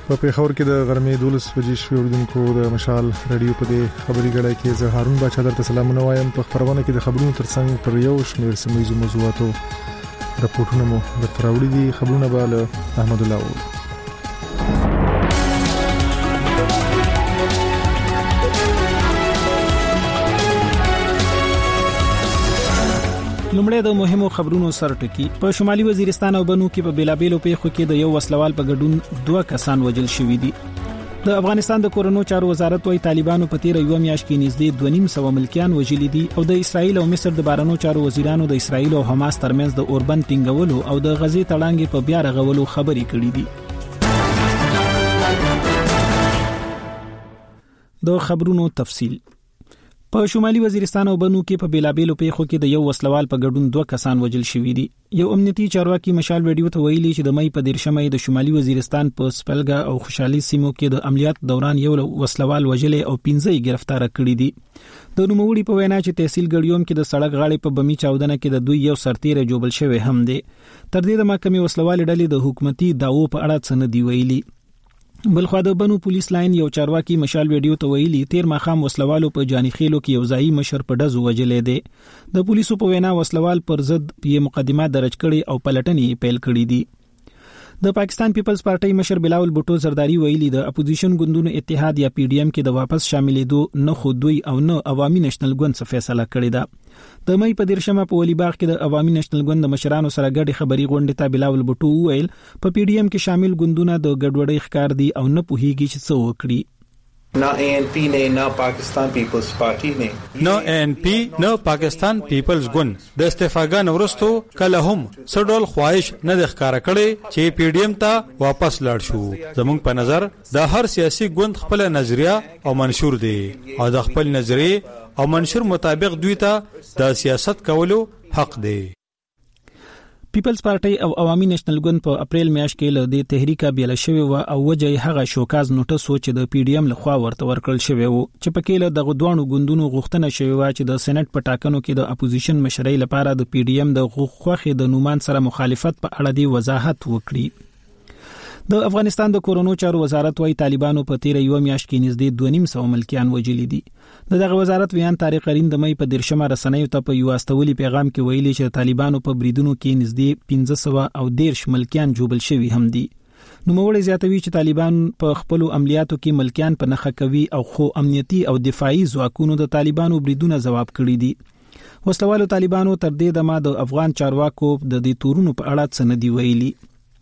په پیښور کې د غرمې 12 بجې شوې اوریدونکو د مشال رادیو په دې خبري غړای کې زه هارون بچا درته سلامونه وایم. په خبرونه کې د خبرونو ترڅنګ پر یو شمېر سیمه موضوعاتو راپورټونه مو درته راوړي دي. خبرونه به له احمد الله و. لومړی د مهمو خبرونو سرټکی. په شمالي وزیرستان او بنو کې په بیلابېلو پیښو کې د یو وسلوال په ګډون 2 کسان وژل شوي دي. د افغانستان د کورونو چارو وزارت وايي طالبانو په تیر یو میاشت کې نږدې 2.5 ملکیان وژلي دي او د اسرایل او مصر د بارنو چارو وزیرانو د اسرایل او حماس ترمنځ د اوربند ټینګولو او د غزې تړانګې په بیا رغولو خبرې کړې دي. د خبرونو تفصیل. په شمالي وزیرستان او بنو کې په بیلابېلو پیښو کې د یو وسلوال په ګډون 2 کسان وژل شوي دي. یو امنیتي چارواکي مشال ویډیو ته ویلي چې د مې په 13 د شمالي وزیرستان په سپلګا او خوشحالي سیمو کې د عملیات دوران یو وسلوال وژلې او 15 گرفتار کړي دي. د نوموړي په وینا چې تحصیل ګړیوم کې د سړک غاړې په بمی چاودنه کې د دوی یو سرتیره جوړل شوی هم دی. تر دې د محکمې وسلوال ډلې د حکومتي دعوو په اړه څه نه دی ویلي. بلخوا د بنو پولیس لاین یو چارواکي مشال ویډیو ته ویلي تیر ماخام وسلوالو په جانیخیلو کې یو ځای مشر په دزو وجلې دي. د پولیسو په وینا وسلوال پر ضد په مقدمه درج کړي او پلټنې پیل کړې دي. د پاکستان پیپلز پارټي مشر بلاول بوټو زرداری ویلي د اپوزیشن ګوندونو اتحاد یا پی ډی ایم کې د واپس شاملېدو نه خو دوی او نه عوامي نېشنل ګوند څخه فیصله کړې ده. د مې په 13 په ولی باغ کې د عوامي نېشنل ګوند د مشرانو سره ګډي خبري غونډه ته بلاول بوټو ویل په پی ډی ایم کې شامل ګوندونه د ګډوډۍ ښکار دي او نه پوهیږي چې څه وکړي. ना एएनपी ने ना पाकिस्तान पीपल्स पार्टी ने ना एएनपी ना Pakistan peoples ګوند د استفاګان ورستو کله هم سډول خواهش نه د ښکارا کړي چې پی ډی ایم ته واپس لاړ شو. زموږ په نظر د هر سیاسي ګوند خپل نظریه او منشور دی او د خپل نظریه او منشور مطابق دوی ته د سیاست کولو حق دی. پیپلز پارټي او عوامي نېشنل ګوند په اپریل میاشت کې له دې تحریکه بیل شوی و او وجه هغه شوکاز نوټس و چې د پی ډی ایم لخوا ورته ورکړل شوی و چې په کې له دغه دوه ګوندونو غوښتنه شوی و چې د سېنات په ټاکنو کې د اپوزیشن مشرۍ لپاره د پی ډی ایم د خوخه د نومان سره مخالفت په اړه دی وضاحت وکړي. د افغانستان د کورونو چارو وزارت وايي طالبانو په تیر یو میاشت کې نږدې 2.5 ملکیان وژلي دي. دغه وزارت ویان طارق کریم د مې په 13 رسنیو ته په یو استولي پیغام کې ویلي چې طالبانو په بریدونو کې نږدې 1510 ملکیان جوړل شوی هم دي. نوموړي زیاتوي چې طالبان په خپل عملیاتو کې ملکیان په نخښه کوي او خو امنیتي او دفاعي ځواکونو د طالبانو بریدونه جواب کړی دي. وسلوالو طالبانو تر دې دمه د افغان چارواکو د دې تورونو په اړه څه نه دی ویلي.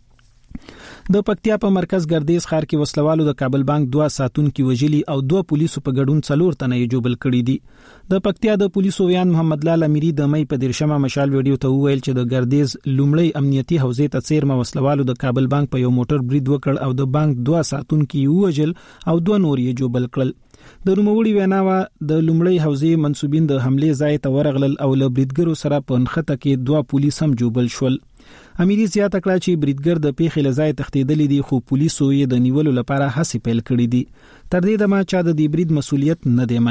د پکتیا په مرکز ګردیز ښار کې وسلوالو د کابل بانک 2 ساتونکو وژلي او 2 پولیسو په ګډون 4 تنه یې جوړل کړي دي. د پکتیا د پولیسو ویان محمد لال امیری د مې په 13 مشال ویډیو ته ویل چې د ګردیز لومړی امنیتي حوزې ته څیرمه وسلوالو د کابل بانک په یو موټر برید وکړ او د بانک 2 ساتونکو وژل او 2 نور یې جوړل کړل. د نوموړي ویناوه د لومړی حوزې منسوبین د حمله ځای ته ورغلل او له بریدګرو سره په نخته کې 2 پولیس هم جوړل شول. امیری زیاته کړه چې بریدګر د پیښې لځای تختیدلې دي خو پولیسو یې د نیولو لپاره هڅې پیل کړې دي. تر دې دمه چا د دې برید مسولیت نه دی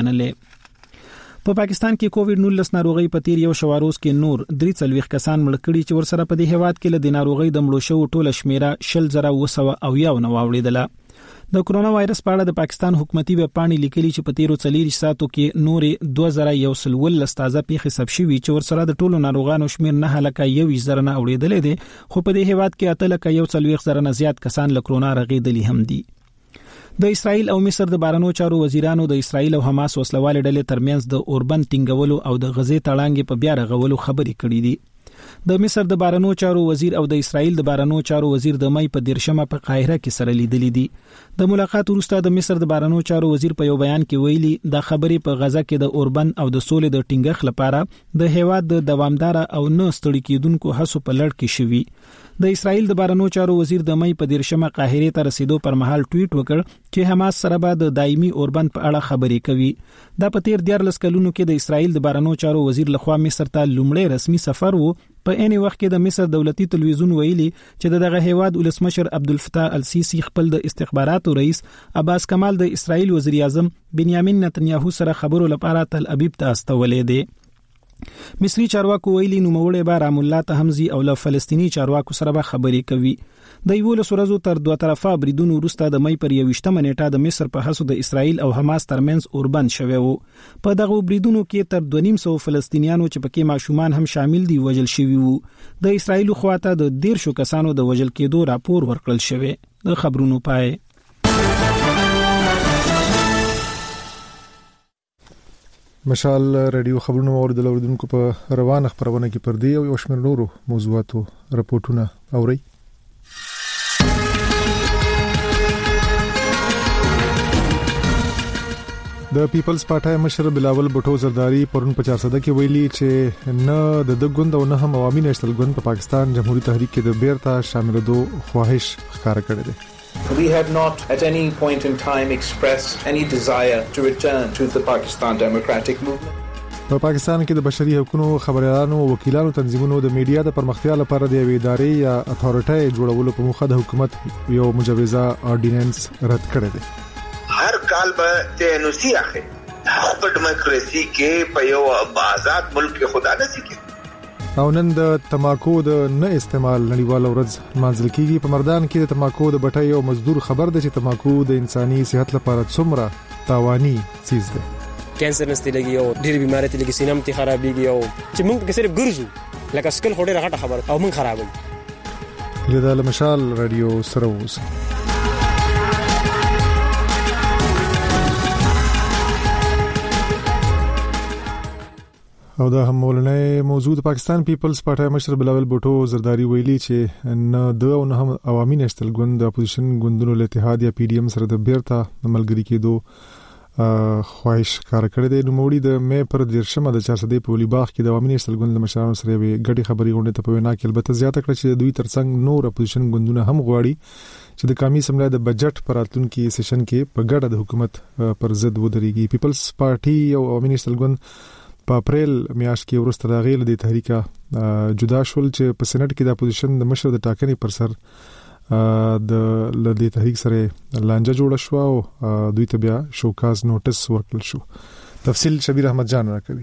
منلې. په پاکستان کې کووډ-19 ناروغي په تیر یو شواروز کې نور 43 کسان مړ کړي چې ورسره په دې هیواد کې له ناروغي د مړو شو ټوله شمیره 0.9 نو واوړېدله. د کرونا وایرس په اړه د پاکستان حکومتي ویب پاڼې لیکلي چې په تیرو 4 ساعتو کې نورې 2111 تازه پیښې ثبت شوي چې ورسره د ټولو ناروغانو شمیر 9,21,000 نه اوریدلې دي خو په دې هیواد کې 8,140,000 نه زیات کسان له کرونا رغېدلي هم دي. د اسرایل او مصر د بارنو چارو وزیرانو د اسرایل او حماس وسلوال ډلې ترمنځ د اوربند ټینګولو او د غزې تړانګې په بیا رغولو خبرې کړې دي. د مصر د بارنو چارو وزیر او د اسرایل د بارنو چارو وزیر د مې په 13 په قاهره کې سره لیدلې دي. د ملاقات وروسته د مصر د بارنو چارو وزیر په یو بیان کې ویلي د خبرې په غزا کې د اوربند او د سولې د ټینګښ لپاره د هیواد د دوامدار او نه ستړي کېدونکو هڅو په لړ کې شوي. د اسرایل د بارنو چارو وزیر د مې په 13 قاهره ته رسیدو پر مهال ټویټ وکړ چې حماس سره به د دایمي اوربند په اړه خبرې کوي. دا په تیر 14 کلونو کې د اسرایل د بارنو چارو وزیر لخوا مصر ته لومړی رسمي سفر وو. په عین وخت کې د مصر دولتي تلویزیون ویلي چې دغه هیواد ولسمشر عبدالفتاح السیسی خپل د استخباراتو رئیس عباس کمال د اسرایل وزیر اعظم بنیامین نتنیاهو سره خبرو لپاره تل ابیب ته استولې دي. مصری چارواکو ویلي نوموړی به رام الله تهمزي او له فلسطینی چارواکو سره به خبرې کوي. د 11 ورځو تر دوه طرفه بریدونو وروسته د مې پر 21 نیټه د مصر په هڅو د اسرایل او حماس ترمنځ اوربند شوی وو. په دغه بریدونو کې تر 250 فلسطینیانو چې پکې ماشومان هم شامل دي وژل شوي وو. د اسرایل خواته د 13 کسانو د وژل کېدو راپور ورکړل شوی. د خبرونو پای مشال رادیو خبرونه اوریدل اوریدونکو په روانه خبرونه کې پر دی او شمیر نورو موضوعاتو راپورټونه اوري. د پیپلز پارټای مشر بلاول بوټو زرداری پرون 50 کې ویلي چې نه د ګوند او نه هم عوامي نېشنل ګوند په پاکستان جمهوریت تحریک کې د بیرته شاملېدو خواهش ښکار کړی دی. We have not at any point in time expressed any desire to return to the Pakistan Democratic Movement. په پاکستان کې د بشري حقوقو خبريالانو او وکیلانو تنظیمونو د میډیا د پرمختیا لپاره د ادارې یا اتھارټي جوړولو په موخه د حکومت یو مجوزه اورډیننس رد کړی دی. هر کال به ته نوسی اخی خپل ډیموکراسي کې په یو آزاد ملک کې خدا نه سکی. او نن د تماکو د نه استعمال نړیواله ورځ منځل کیږي. په مردان کې د تماکو د بټۍ او مزدور خبر ده چې تماکو د انساني صحت لپاره څومره تاواني چیز ده. کینسر نستې لګي او ډېر بیماری ته لګي سینم ته خرابېږي او چې موږ کې صرف ګرځو لکه سکل خوري راغټه خبر او موږ خرابوي. لیدل مشال رادیو سروس. او دا هم مولنه موضوع د پاکستان پیپلز پارټای مشر بلاول بوټو زرداری ویلي چې نه د او نه هم عوامي نېشنل ګوند د اپوزیشن ګوندونو له اتحاد یا پی ډی ایم سره د بیرته ملګری کېدو خواهش کار کړی دی. نو موري د مې پر 13 د 400 په ولی باغ کې د عوامي نېشنل ګوند مشرانو سره وی ګډي خبري غونډه ته په وینا کې البته زیاته کړ چې دوی ترڅنګ نور اپوزیشن ګوندونه هم غواړي چې د قومي اسمبلی د بجټ پر راتلونکي سیشن کې په ګډه د حکومت پر ضد ودرېږي. پیپلز پارټي او عوامي نېشنل ګوند په اپریل میاشت کې ورسته د غیل د تحریکا جدا شول چې په سېنات کې د اپوزیشن د مشر د ټاکنې پر سر د لدی تحریک سره لانجه جوړه شو او دوی ته بیا شوکاز نوټس ورکړل شو. تفصیل شبیر احمد جان راکوي.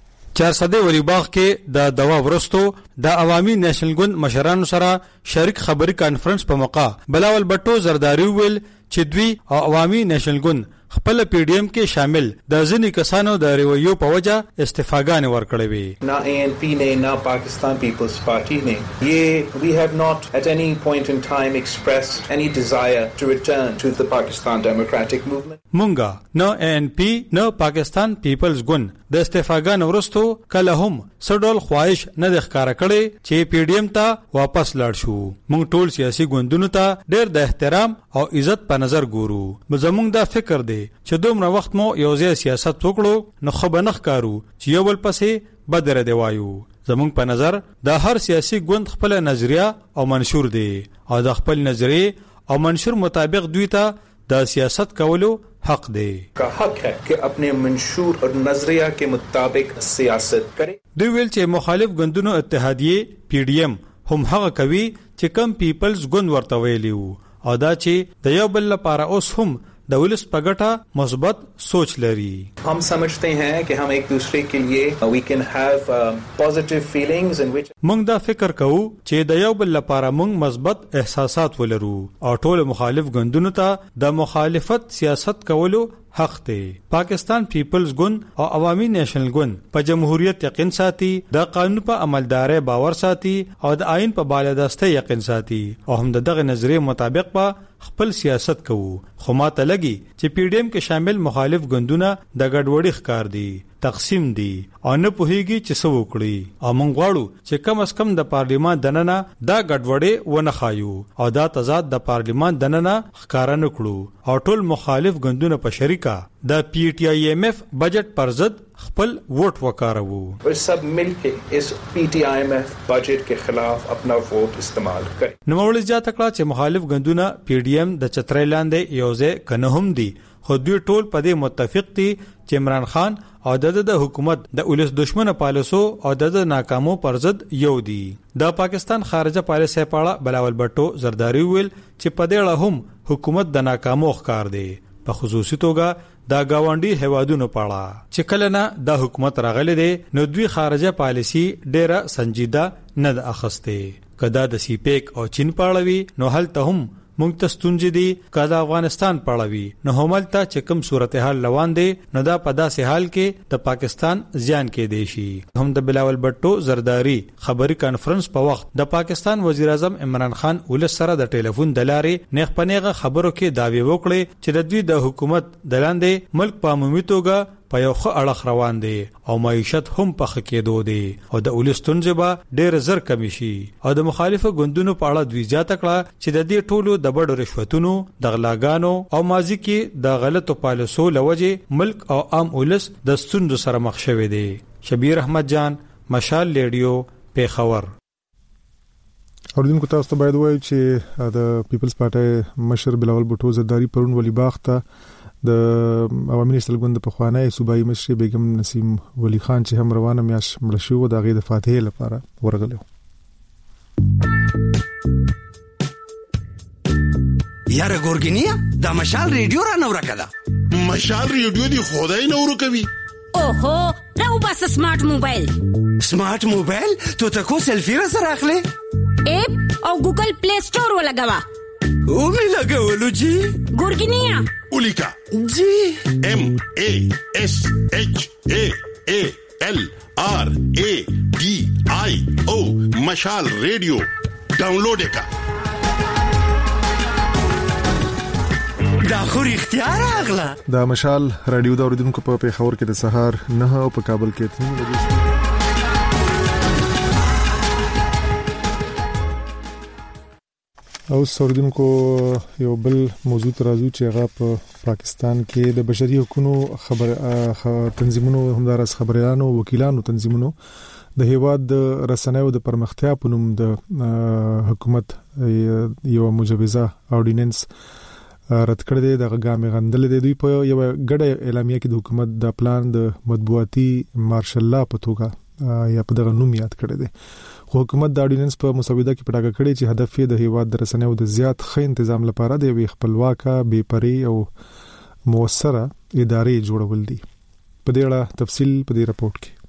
400 ولی باغ کې د دوا ورستو د عوامي نېشنل ګوند مشرانو سره شریک خبري کانفرنس په موقع بلاول بټو زرداری ویل چې دوی عوامي نېشنل ګوند خپل پی ډی ایم کې شامل د ځینې کسانو د ریویو په وجه استفاګانې ورکړې وي. ना ANP ने ना पाकिस्तान पीपल्स पार्टी ने ये we have not at any point in time expressed any desire to return to the Pakistan Democratic Movement. مونږه نه ANP نه پاکستان پیپلز ګوند د استفاګانې ورستو کله هم سډول خواهش نه د ښکارا کړي چې پی ډی ایم ته واپس لاړ شو. مونږ ټول سیاسي ګوندونو ته ډېر د احترام او عزت په نظر ګورو. زموږ دا فکر دی چې دومره وخت مو یو ځای سیاست وکړو نو خو به نه ښکارو چې یو بل پسې بدره دی وایو. زموږ په نظر د هر سیاسي ګوند خپل نظریه او منشور دی او د خپل نظریه او منشور مطابق دوی ته د سیاست کولو حق دی. کا حق ہے کہ اپنے منشور اور نظریہ کے مطابق سیاست کرے. دوی ویل چې مخالف ګوندونو اتحادیه پی ډی ایم هم هغه کوي چې کم پیپلز ګوند ورته ویلیو او دا چې د یو بل لپاره اوس هم د ولس په ګټه مثبت سوچ لري. हम समझते हैं कि हम एक दूसरे के लिए we can have positive feelings in which موږ دا فکر کوو چې د یو بل لپاره موږ مثبت احساسات ولرو او ټول مخالف ګوندونو ته د مخالفت سیاست کولو حق دی. پاکستان پیپلز ګوند او عوامي نېشنل ګوند په جمهوریت یقین ساتي، د قانون په عملدارۍ باور ساتي او د آئین په بالادستۍ یقین ساتي او هم دغه نظریه مطابق په خپل سیاست کوو. خو ماته لګي چې پی ډی ایم کې شامل مخالف ګوندونه د ګډوډۍ ښکار دي، تقسیم دي او نه پوهیږي چې څه وکړي او موږ غواړو چې کم از کم د پارلیمان دننه دا ګډوډۍ ونه خایو او دا تضاد د پارلیمان دننه ښکار نه کړو او ټول مخالف ګوندونه په شریکه د پی ټی آی ایم ایف بجټ پر ضد خپل ووټ وکاروو. سب مل کے اس پی ٹی آئی ایم ایف بجٹ کے خلاف اپنا ووٹ استعمال کریں. نوموړي زیاته کړه چې مخالف ګوندونه پی ډی ایم د چترۍ لاندې یوځای کنه هم دي خو دوی ټول په دې متفق دي چې عمران خان او د حکومت د ولس دشمنه پالیسو او د ناکامو پر ضد یو دي. د پاکستان خارجه پالیسي په اړه بلاول بټو زرداری ویل چې په دې اړه هم حکومت د ناکامو ښکار دی، په خصوصي توګه دا گاونډي هوادونو پاړه چې کله نه د حکومت راغلي دي نو دوی خارجه پالیسي ډیره سنجیده نه اخسته. کدا د سیپیک او چین پاړوي نو هلته هم مونږ ته ستونزې دي. کدا افغانستان پاړوي نو همالته چې کوم صورتحال روان دي نو دا په داسې حال کې د پاکستان زیان کې دی شي. هم د بلاول بټو زرداری خبري کانفرنس په وخت د پاکستان وزیر اعظم عمران خان ولس سره د ټلیفون د لارې نیغ پنیغه خبرو کې داوی وکړي چې د دوی د حکومت د لاندې ملک په عمومي توګه په یو ښه اړخ روان دي او معیشت هم په ښه کېدو دي او د ولستونځ به ډېر زر کمی شي. او د مخالفو ګوندونو په اړه دوی زیاته کړه چې د دې ټولو د بډو رشوتونو د غلاګانو او ماضي کې د غلطو پالیسو لوجه ملک او عام ولس د ستونزو سره مخ شوي دي. شبیر احمد جان، مشال ریډیو، پیښور. اوریدونکو تاسو ته باید وایي چې د پیپلز پارټي مشر بلاول بټو زرداری پرون ولی باغ ته د عوامي نېشنل ګوند په خوانای صوبایي مشر بیگم نسیم ولی خان چې هم روانه میاش مړ شو د غي د فاتحه لپاره ورغلو. یاره ګورګینیا د مشال ریډیو را نور کړه. مشال ریډیو دی خدای نور کوي. اوهو راو بس سمارټ موبایل. سمارټ موبایل ته تاسو سلفي را سره اخلي؟ اپ او ګوګل پلی سٹور ولګوا. او می لګولو جی ګورګینیا اولیکا جی MASHALRADIO مشال ریډیو ډاونلوډ کا. دا خو اختیار اغلا دا مشال رادیو دا اوریدونکو په پیښور کې د سهار 9 او په کابل کې 3 بجې. او سوردونکو یو بل موضوع ترازو چې هغه په پاکستان کې د بشري حقوقو تنظیمونو همدارس خبريالانو وکیلانو تنظیمونو د هیواد د رسنیو د پرمختیا په نوم د حکومت یو مجوزه اورډیننس رد کړی دی. د غامې غندل دی. دوی په یو غړې اعلامیه کې د حکومت د پلان د مطبوعاتي مارشل لا په توګه یا په دغه نوم یاد کړی دی. خو حکومت د اورډیننس په مسوده کې پټاګه کړی چې هدف یې د هیواد د رسنیو د زیات ښه تنظیم لپاره د یو خپلواکه بې پرې او موثره ادارې جوړول دي. په دې اړه تفصیل په دې راپورټ کې.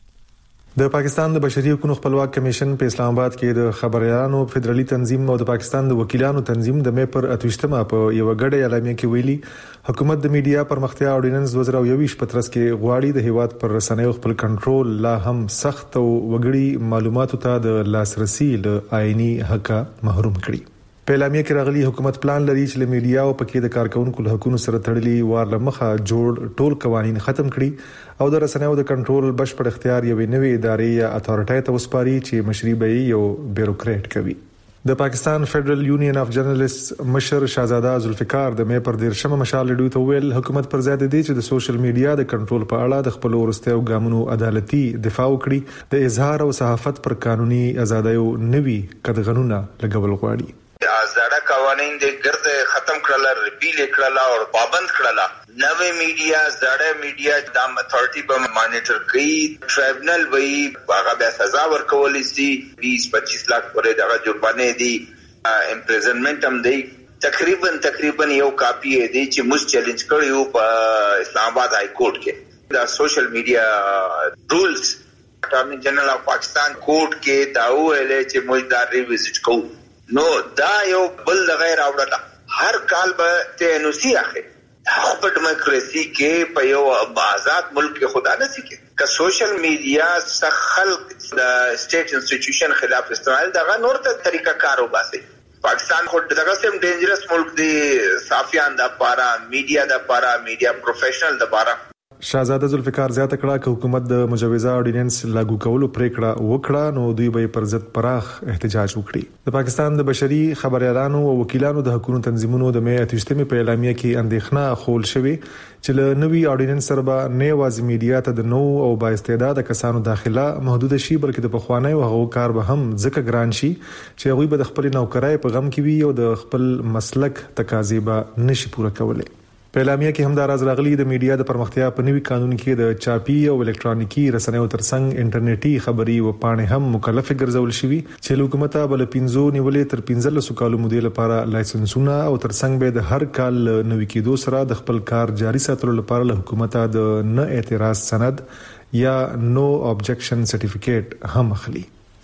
د پاکستان د بشري حقوقو خپلواک کمیشن په اسلام آباد کې د خبريالانو فدرالي تنظیم او د پاکستان د وکیلانو تنظیم د مې پر 28مه په یو غړې اعلامیه کې ویلي حکومت د میډیا پرمختیا اورډیننس 2021 په ترڅ کې غواړي د هیواد پر رسنیو خپل کنټرول لا هم سخت او وګړي معلوماتو ته د لاسرسي له آئینی حق محروم کړي. په اعلامیه کې راغلي حکومت پلان لري چې له میډیا او پکې د کارکونکو له حقوقو سره تړلي وار لمخه جوړ ټول قوانين ختم کړي او د رسنیو د کنټرول بشپړ اختیار یو نوې ادارې یا اتھارټي ته وسپاري چې مشري به یو بیوروکرات کوي. د پاکستان فدرل یونین اف جرنالست مشر شاهزاده ذوالفقار د مې پر 13 مشال ډیو ته ویل حکومت پر ځای دی چې د سوشل میډیا د کنټرول په اړه د خپل ورستیو ګامونو عدالتي دفاع وکړي. د اظهار او صحافت پر قانوني ازادیو نوي قدغنونه لګول غواړي. زړه قوانین د ګرد ختم کړل، ریپیل کړل او پابند کړل. نوې میډیا زړه میډیا د اتھارټي په مانیټر کوي. ټرایبنل وی هغه به سزا ورکول شي. 20-25 لک پورې دغه جرمانه دي، امپریزنمنت هم دی. تقریبا یو کاپی دی چې موږ چیلنج کړیو په اسلام آباد های کورټ کې. دا سوشل میډیا رولز اټارنی جنرال اف پاکستان کورټ کې دا ویل چې موږ دا ریویزټ کوو. نو دا یو بل غیر اوړه هر کال به تنوسی اخی په ډیموکراسي کې په یو آزاد ملک کې خدا نه سي کې که سوشل میډیا خلق د سټیټ انسټیټیوشن خلاف استعمال دغه نور ته طریقه کار وباسي. پاکستان خو دغه سم ډینجرس ملک دی. صحافیان د پاره، میډیا د پاره، میډیا پروفیشنل د پاره. شاهزاده ذوالفقار زیاته کړه چې حکومت د مجوزه اورډیننس لاګو کولو پریکړه وکړه نو دوی به پر ضد پراخ احتجاج وکړي. د پاکستان د بشري خبريالانو او وکیلانو د حقوقو تنظیمونو د مې 28مه په اعلامیه کې اندېښنه خول شوې چې له نوي اورډیننس سره به نه واز میډیا ته د نو او با استعداد کسانو داخله محدود شي بلکې د پخوانۍ او هغو کار به هم ځکه ګران شي چې هغه به د خپل نوکرای په غم کې وي او د خپل مسلک تقاضې به نشي پوره کولای. په اعلامیه کې هم دا راز راغلي د میډیا د پرمختیا په نوي قانون کې د چاپی او الکترونیکی رسنیو ترڅنګ انټرنیټي خبري او پاڼې هم مکلف ګرځول شوي چې حکومت بل 15 نیولې تر 15 کالو مودې لپاره لایسنسونه او ترڅنګ به د هر کال نوي کېدو سره د خپل کار جاري ساتلو لپاره له حکومت د نه اعتراض سند یا نو ابجیکشن سرټیفیکیټ هم اخلي.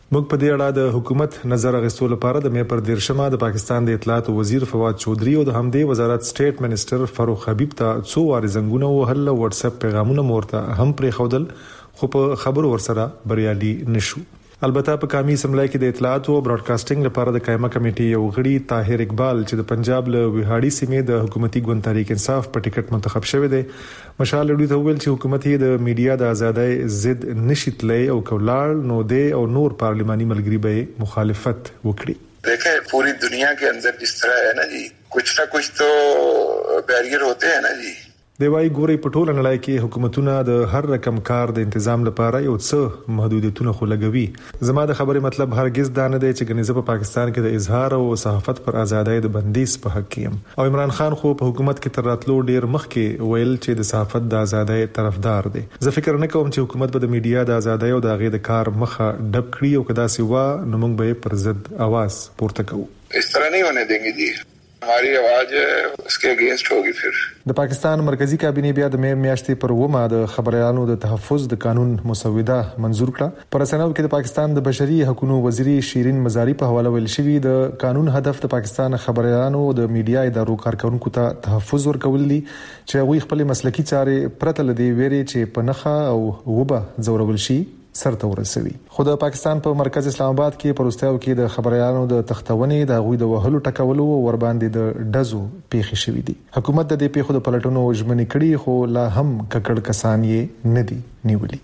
موږ په دې اړه د حکومت نظر غوښتلو لپاره د مې پر 13 د پاکستان د اطلاعات وزیر فواد چودري او د همدې وزارت سټیټ منسٹر فاروق حبیب ته څو واره زنګونه وهل او واتس اپ پیغامونه مورته هم پرې خودل خو په خبرو ورسره بریالي نشو. البته په قومي اسمبلی کې د اطلاعات او براډکاسټینګ لپاره د قائمه کمیټې یو غړي طاهر اقبال چې د پنجاب له ویهاړي سیمې د حکومتي ګوند تحریک انصاف په ټیکټ منتخب شوی دی مشال لوی ته ویل چې حکومت یې د میډیا د ازادۍ ضد نشیتلې او کولال نو دی او نور پارلیماني ملګری به مخالفت وکړي. دیکھیں پوری دنیا کے اندر جس طرح ہے نا جی کچھ نہ کچھ تو بیریئر ہوتے ہیں نا جی. دی وايي ګوري په ټوله نړۍ کې حکومتونه د هر رقم کار د تنظیم لپاره یو څه محدودیتونه خو لګوي. زما د خبرې مطلب هرگز دا نه دی چې ګنيزه په پاکستان کې د اظهار او صحافت پر ازادۍ د بندیز په حق کې او عمران خان خو په حکومت کې تر راتلو ډیر مخکې ویل چې د صحافت د ازادۍ طرفدار دی. زه فکر نه کوم چې حکومت به د میډیا د ازادۍ او د غیر د کار مخه ډب کړی او کدا سیوا نو موږ به پر ضد आवाज پورته کوو. اس طرح نہیں ہونے دیں گے جی. हमारी आवाज उसके अगेंस्ट होगी. फिर د پاکستان مرکزی کابینه بیا د میاشتې پر ومه د خبريالانو د تحفظ د قانون مسوده منزور کړه. پر اسناد کې د پاکستان د بشري حقوقو وزیری شیرین مزاری په حواله ویل شوی د قانون هدف د پاکستان خبريالانو د میډیا ادارو کارکونکو ته تحفظ ورکول دي چې هغه خپل مسلکی چارې پرته لدی ویري چې په نخا او وبه زورول شي سرته ورسوي. خو د پاکستان په مرکز اسلام آباد کې پروستاو کې د خبريالانو د تختونې د غوي د وهلو ټکولو ور باندې د ډزو پیښې شوې دي. حکومت د دې پیښو د پلټونو ژمنې کړي خو لا هم ککړ کسان یې نه دي نیولي.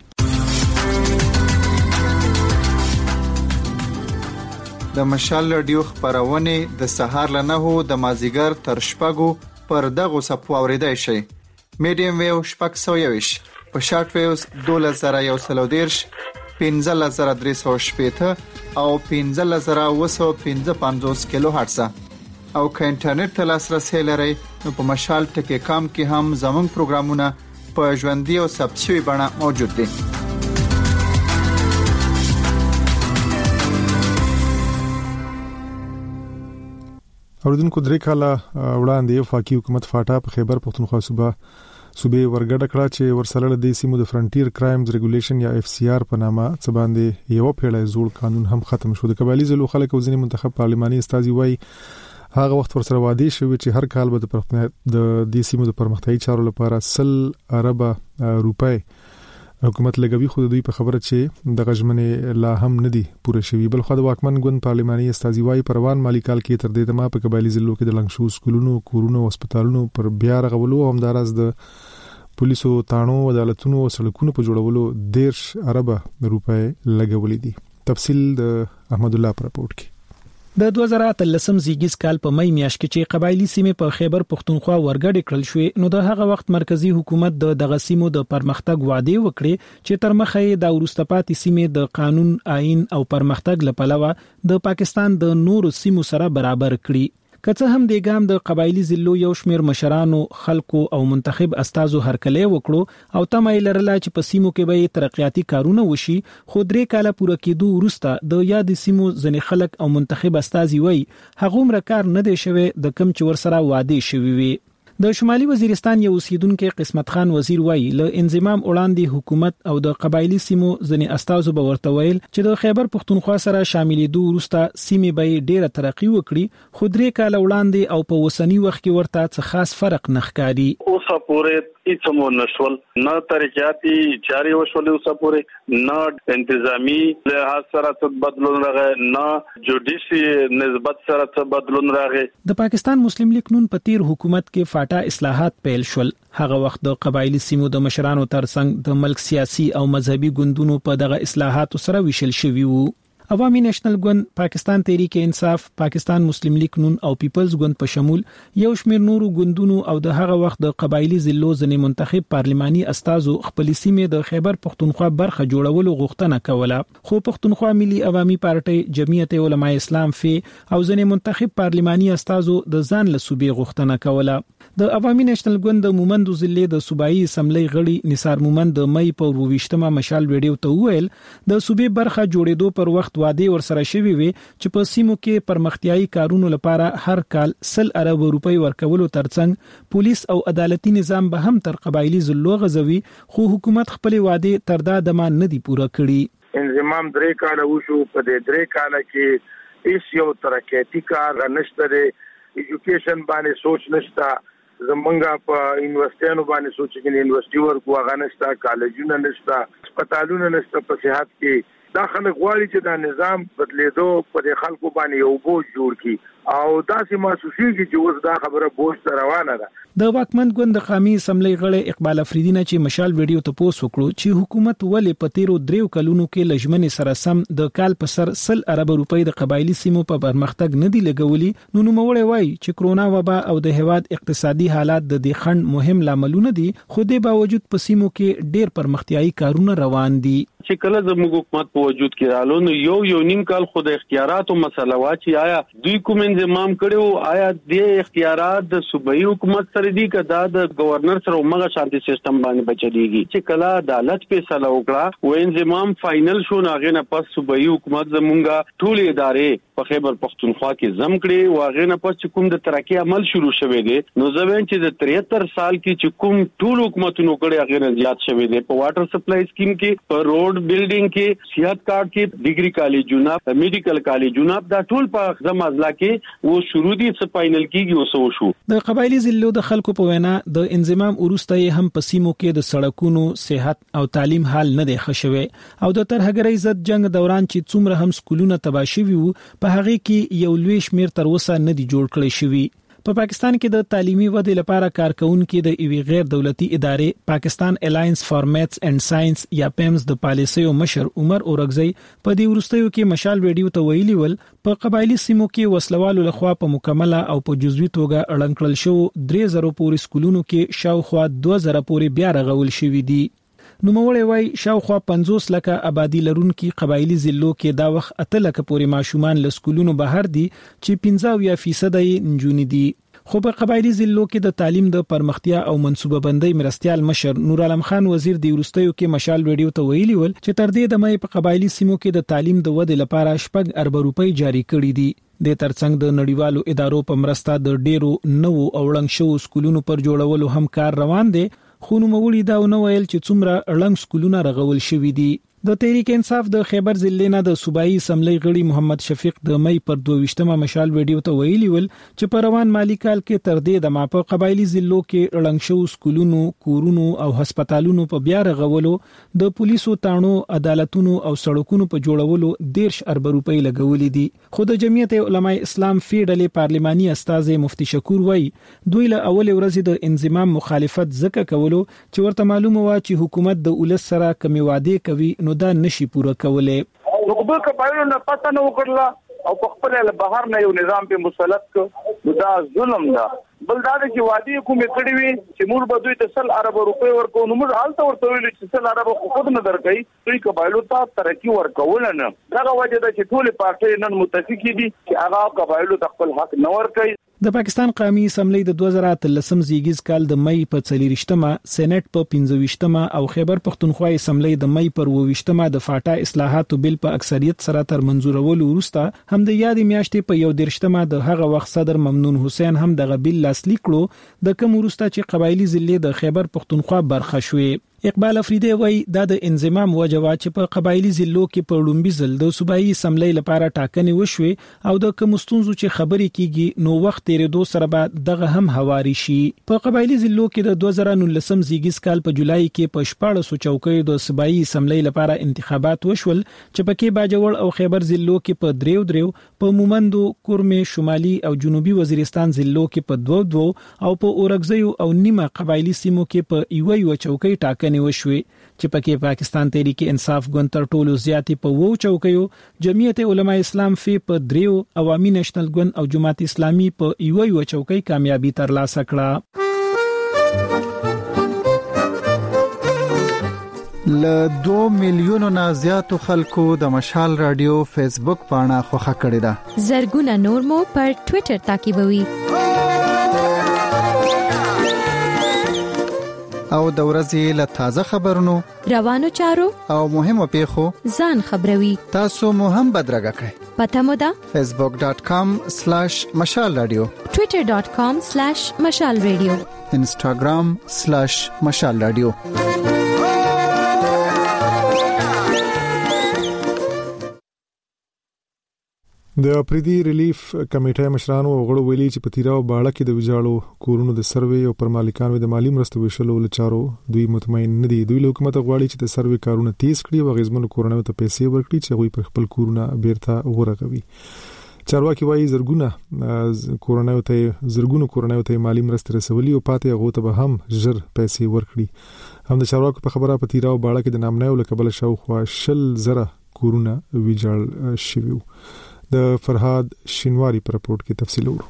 د مشال رادیو خبرونه د سهار ل 9 د مازیګر تر شپږو پر دغه صفو اوریدای شي. میډیم ویو شپږ سویش په شارټ ویوز 2113 15315 او 15255 کیلو هرتز او که انټرنیټ ته لاسرسي لرئ نو په مشال ټکی کام کې هم زموږ پروګرامونه په ژوندۍ او ثبت شوی بڼه موجود دي. اوردونکو درې کاله وړاندې وفاقي حکومت فاټا په خیبر پختونخوا صوبې ورګډه کړه چې ورسره د سیمو د فرنټیر کرایمز ریګولیشن یا اف سی آر په نامه څه باندې یو پیړۍ زوړ قانون هم ختم شو. د قبایلی ضلعو خلک او ځینې منتخب پارلماني استازي وایي هغه وخت ورسره وعده شوی چې هر کال به د دې سیمو د پرمختیايي چارو لپاره 100 ارب روپۍ حکومت لګوي. خو دوی په خبره چې د غژمنې لا هم ندي پوره شوی. بل خو د واکمن ګوند پارلماني استازي وایي پروان مالی کال کې تر دې دمه په قبایلی ضلعو کې د لنګشو سکولونو کورونو او هسپتالونو پر بیا رغولو هم دراز د پولیسو تانو عدالتونو او سړکونو په جوړولو 10 ارب روپۍ لګولې دي. تفصیل د احمد الله پر رپورت کې. د 2013 زیږیز کال په مې میاشت کې چې قبایلی سیمې په خیبر پختونخوا ورګډ کړل شوې نو د هغه وخت مرکزی حکومت د دغه سیمو د پرمختګ وعده وکړي چې تر مخه د ورستپاتې سیمې د قانون آئین او پرمختګ لپاره د پاکستان د نورو سیمو سره برابر کړي. کڅه هم د ګام د قبایلی ضلعو یو شمیر مشرانو خلکو او منتخب استازو هرکلی وکړو او تمه لرله چې په سیمو کې به ترقیاتي کارونه وشي. خو درې کاله پوره کېدو وروسته د یاد سیمو ځنې خلک او منتخب استازي وایي هغه مر کار نه دی شوی د کم چې ورسره وعده شوی وي. د شمالي وزیرستان یو اوسیدونکو قسمت خان وزیر وایي له انضمام وړاندې حکومت او د قبایلی سیمو ځنې استازو به ورته ویل چې د خیبر پختونخوا سره شاملېدو وروسته سیمې به ډیره ترقی وکړي. خو درې کاله وړاندې او په وسنی وخت کې ورته څه خاص فرق نه ښکاري. اوسه پورې هیڅ مو نشول نه ترقیاتي چاري وشول اوسه پورې نه انتظامی لحاظ سره څه بدلون راغی نه جوډیشي نسبت سره څه بدلون راغی. د پاکستان مسلم لیگ نون په تیر حکومت کې فاټا اصلاحات پیل شول. هغه وخت د قبایلی سیمو د مشرانو ترڅنګ د ملک سیاسي او مذهبي ګوندونو په دغه اصلاحاتو سره ویشل شوی وو. عوامي نېشنل ګوند، پاکستان تحریک انصاف، پاکستان مسلم لیگ نون او پیپلز ګوند په شمول یو شمیر نورو ګوندونو او د هغه وخت د قبایلی ضلعو ځنې منتخب پارلماني استازو خپل سیمې د خیبر پختونخوا برخه جوړولو غوښتنه کوله. خو پختونخوا ملي عوامي پارټي، جمعیت علماء اسلام فی او ځنې منتخب پارلماني استازو د ځان له صوبې غوښتنه کوله. د عوامي نېشنل ګوند د مومندو ضلع د صوبایي اسمبلی غړي نثار مومند د مې په 28مه مشال ویډیو ته وویل د صوبې برخه جوړېدو پر وخت وعده ورسره شوی وي چې په سیمو کې پرمختیايي کارونو لپاره هر کال 100 ارب روپۍ ورکولو ترڅنګ پولیس او عدالتي نظام به هم تر قبایلی ضلعو غزوي. خو حکومت خپل وعده تر دا دمه نه دی پوره کړی. ان انضمام 3 کال وشو په دې 3 کال کې هیڅ یو ترقیاتی کار نشته دی ایجوکیشن باندې سوچ نشته زمونږه په یونیورسيټونو باندې سوچ کې یونیورسيټي ورکو هغه نشته کالجونه نشته هسپتالونه نشته په صحت کې دا خلک غواړي چې دا نظام بدلیدو په خلکو باندې یو بوج جوړ کړي او داسې محسوسيږي چې اوس دا خبره بوج روانه ده د واکمن ګوند قومي اسمبلی غړي اقبال افریدی نه چې مشال ویډیو ته پوسټ وکړو چې حکومت ولې په تیرو 3 کلونو کې لجمن سره سم د کال په سر 100 ارب روپۍ د قبایلی سیمو په پرمختګ نه دی لګولي نو نوموړی وایي چې کرونا وبا او د هواد اقتصادي حالات د دې خند مهم لاملونه دي خو د باوجود په سیمو کې ډېر پرمختیايي کارونه روان دي چې کله زموږ حکومت په وجود کې رالو نو یو نیم کال خود اختیاراتو مسله وا چې آیا دوی کوم انضمام کړو آیا د اختیارات د صوبایي حکومت سره دي کدا د گورنر سره موږ شانتي سیستم باندې بچلېږي چې کله عدالت فیصله وکړه و انضمام فائنل شو ناغه نه پس صوبایي حکومت زمونږه ټول ادارې په خیبر پختونخوا کې زم کړي واغې نه پس کوم د ترقی عمل شروع شوه دي نو زمين چې د 73 سال کې چې کوم ټول حکومتونو کړي هغه نه زیات شوه دي په واټر سپلای سکیم کې په روډ بلډینګ کې صحت کارت کې ډیګري کالجونه میډیکل کالجونه دا ټول په ځمازلا کې و شروع دي څه فائنل کېږي اوسو شو د قبایلی ضلعو د خلکو په وینا د انضمام وروسته هم په سیمو کې د سړکونو صحت او تعلیم حال نه دی ښه او د ترهګرۍ ضد جنگ دوران چې څومره هم سکولونه تباه شوي وو په هغه کې یو لوی شمیر تر اوسه نه دی جوړ کړی شوی په پاکستان کې د تعلیمي ودې لپاره کارکونکو د ایوي غیر دولتي ادارې پاکستان الاینس فار میتھس اینڈ ساينس یا پیمز د پالیسیو مشر عمر اورغزی په دې ورستیو کې مشال ویډیو ته ویلي ول په قبایلی سیمو کې وسلوالو لخوا په مکمله او په جزوي توګه اړنګ کړل شو 3000 پورې سکولونو کې شاوخوا 2000 پورې بیا رغول شوې دي نوموړی وای شاوخوا 50 لکه آبادی لرونکي قبایلی ضلعو کې دا وخت 8 لکه پورې ماشومان له سکولونو بهر دي چې 15% یې نجونې دي خو په قبایلی ضلعو کې د تعلیم د پرمختیا او منصوبه بندۍ مرستيال مشر نور عالم خان وزیر د ورستیو کې مشال ویډیو ته ویلي ول چې تر دې د مې په قبایلی سیمو کې د تعلیم د ودې لپاره 6 ارب روپۍ جاری کړې دي د ترڅنګ د نړیوالو ادارو په مرسته د ډیرو نوو او وړاندې شو سکولونو پر جوړولو هم کار روان دي خو نو مولي دا نو ویل چې څومره اړنګ سکولونه رغول شوي دي د تحریک انصاف د خیبر ضلع نه د صوبایي اسمبلی غړي محمد شفیق د مې پر 22مه مشال ویډیو ته ویلي ول چې په روان مالی کال کې تر دې د ماپه قبایلی ضلعو کې اړنګ شو سکولونو کورونو او هسپتالونو په بیا رغولو د پولیسو تانو عدالتونو او سړکونو په جوړولو 10 ارب روپۍ لګولې دي خو د جمعیت علماء اسلام فیډلې پارلماني استاد مفتی شکور وای دوی له اول ورځې د انضمام مخالفت ځکه کولو چې ورته معلومه و چې حکومت د ولس سره کمی وعده کوي نو دا نشي پوره کولای نو په قبایلو نه پته نه وکړه او په خپل له بهر نه یو نظام په مسلط کو دا ظلم ده بل دا چې وادي کومې کړې وي چې موږ به دوی ته 100 ارب روپۍ ورکو نو موږ حالت ورته ویل چې 100 ارب خود نه درکې دوی قبایلو ته ترقی ورکول نه دا وجه ده چې ټول پارټي نن متفق دي چې هغه قبایلو ته خپل حق نه ورکړي د پاکستان قومي اسمبلی د 2013 زیږیز کال د مې په 40مه سېنات په 15مه او خیبر پختونخوا اسمبلی د مې پر 20مه د فاټا اصلاحاتو بل په اکثریت سره تر منزورولو وروسته هم د یادې میاشتې په 11مه د هغه وخت صدر ممنون حسین هم د غبیل لاسلیک کړو د کوم وروسته چې قبایلی ضلع د خیبر پختونخوا برخه شوې اقبال افریدی وای د انضمام وجوه چې په قبایلی ضلعو کې په لومبي ځل د صوبایي اسمبلی لپاره ټاکنې وشوي او د کومستونزو چې خبرې کیږي نو وخت تیرېدو سره به دغه هم هواري شي په قبایلی ضلعو کې د 2019 زیږیز کال په جولای کې په 14 چوکۍ د صوبایي اسمبلی لپاره انتخابات وشول چې پکې باجوړ او خیبر ضلعو کې په دریو په مومندو کورمه شمالي او جنوبي وزیرستان ضلعو کې په 2 او په اورګزیو او نیمه قبایلی سیمو کې په یو چوکۍ ټاکنې وشوي چې پکې پاکستان تحریک انصاف ګوند تر ټولو زیاتې په 2 چوکیو جمعیت علماء اسلام په 3 عوامي نېشنل ګوند او جماعت اسلامي په یو چوکۍ کامیابی ترلاسه کړه ل 2 میلیونو نه زیاتو خلکو د مشال رادیو فیسبوک پاڼه خوښه کړې ده زرګونه نور مو پر ټوئیټر تعقیبوي او د ورځې له تازه خبرونو روانو چارو او مهمو پیښو ځان خبروي تاسو مو هم بدرګه کړئ پته مو ده facebook.com/مشال رادیو twitter.com/مشال رادیو instagram/مشال رادیو د اپریدي ریلیف کمیټې مشرانو غړو ویلي چې په تیراو باړه کې د ویجاړو کورونو د سروې او پر مالکانو د مالی مرستو ویشلو لچارو دوی مطمئن نه دي. دوی له حکومت غواړي چې د سروې کارونه تیز کړي او غیزمنو کورونو ته پیسې ورکړي چې غوي پر خپل کورونه بیرته ورغوي. چارواکي وايي زرګونو کورونو ته مالی مرستې رسولي او پاتې هغه ته به هم ژر پیسې ورکړي. هم د چارواکو په خبره په تیراو باړه کې د نامنیو لکبل شاوخوا 10,000 کورونه ویجاړ شوي. د فرهاد شینواری پر رپورت کې تفصیل ورو.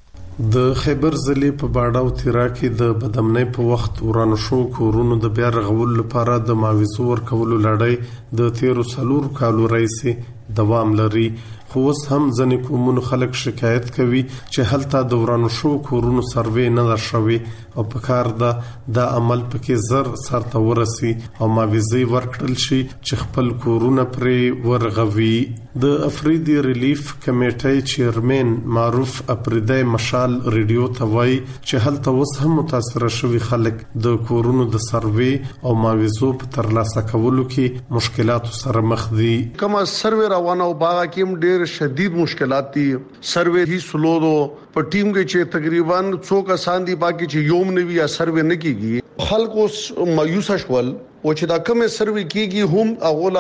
د خیبر ضلع په باړه او تیرا کې د بدامنۍ په وخت ورانو شو کورونو د بیا رغول لپاره د معاوضو ورکولو لړۍ د 13 کالو راهیسې دوام لري. خو اوس هم ځینې قومونو خلک شکایت کوي چې هلته د ورانو شو کورونو سروې نه ده شوې او په کار ده د عمل پکې زر سرته ورسي او معاوضې ورکړل شي چې خپل کورونه پرې ورغوي. د افریدي ریلیف کمیټې چیرمن معروف اپریدي مشال ریډیو ته وایي چې هلته اوس هم متاثر شوي خلک د کورونو د سروې او معاوضو په ترلاسه کولو کې مشکلاتو سره مخ دي. کومه سروې روانه او باغ کې ډېر شدید مشکلات دي. سروې هی سلو دو په ټیم کې چې تقریبا 100 کسان دي باقي چې یوم نوي یا سروې نه کیږي. خلکو مایوس شول او چې دا کومه سروې کیږي هم اغولا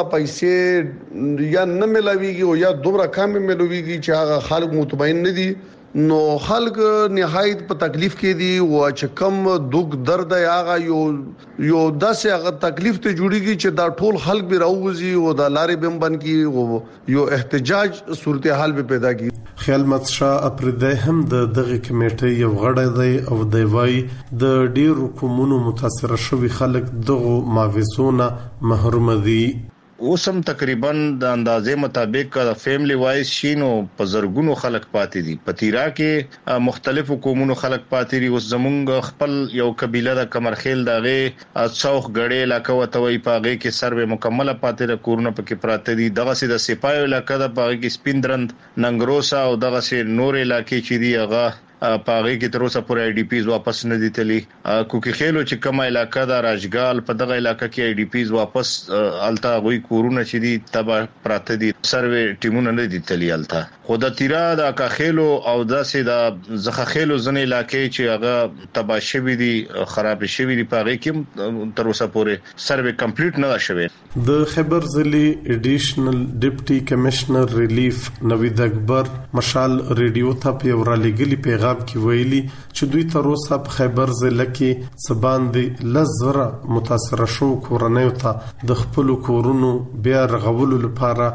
پیسې یا نه ملاويږي او یا دومره کم ملاويږي چې هغه خلک مطمئن نه دي. نو خلک نهایت په تکلیف کې دي او چې کم دوک درد هغه یو داسې هغه تکلیف ته جوړیږي چې دا ټول خلک به راوځي او د لارې بم بن کی او یو احتجاج صورتحال به پیدا کی. خیال متشا اپریدي هم د دغه کمیټې یو غړی دی او د وای د ډیرو قومونو متاثر شوي خلک دغه معاوضونه محروم دي. اوسم تقریبا د اندازې مطابق د فیملی وایز شینو په زرګونو خلک پاتې دي. په تیرا کې مختلفو قومونو خلک پاتې دي. اوس زمونږ خپل یو قبيله د کمرخیل دغه څوخ غړې علاقه وتوي پاغه کې سروې مکمله پاتې د کورونه پکې پراته دي. دغه سي د سپایو علاقه د پاغه کې سپیندرند ننګروسا او دغه سي نور علاقې چې دی هغه پاغه کې تر اوسه پورې آی ډی پیز واپس نه دي تللی. کوکي خېلو چې کومه علاقه د راجګال په دغه علاقه کې آی ډی پیز واپس التا غوي کورونه چې دي تبا پراته دي. سروې ټیمونه نه دي تللی التا. خو د تیرا د اکاخېلو او داسې د زخخېلو ځنې علاقې چې هغه تبا شوي دي خراب شوي دي پاغه کې تر اوسه پورې سروې کمپلیټ نه شوی. د خیبر ضلع ایډیشنل ډیپټي کمشنر ریلیف نوید اکبر مشال ریډیو ته په ورالګلی پیغام کې ویلي چې دوی تر اوسه په خیبر ضلع کې سباندې لزره متاثر شو کورنۍ ته د خپل کورونو بیا رغولو لپاره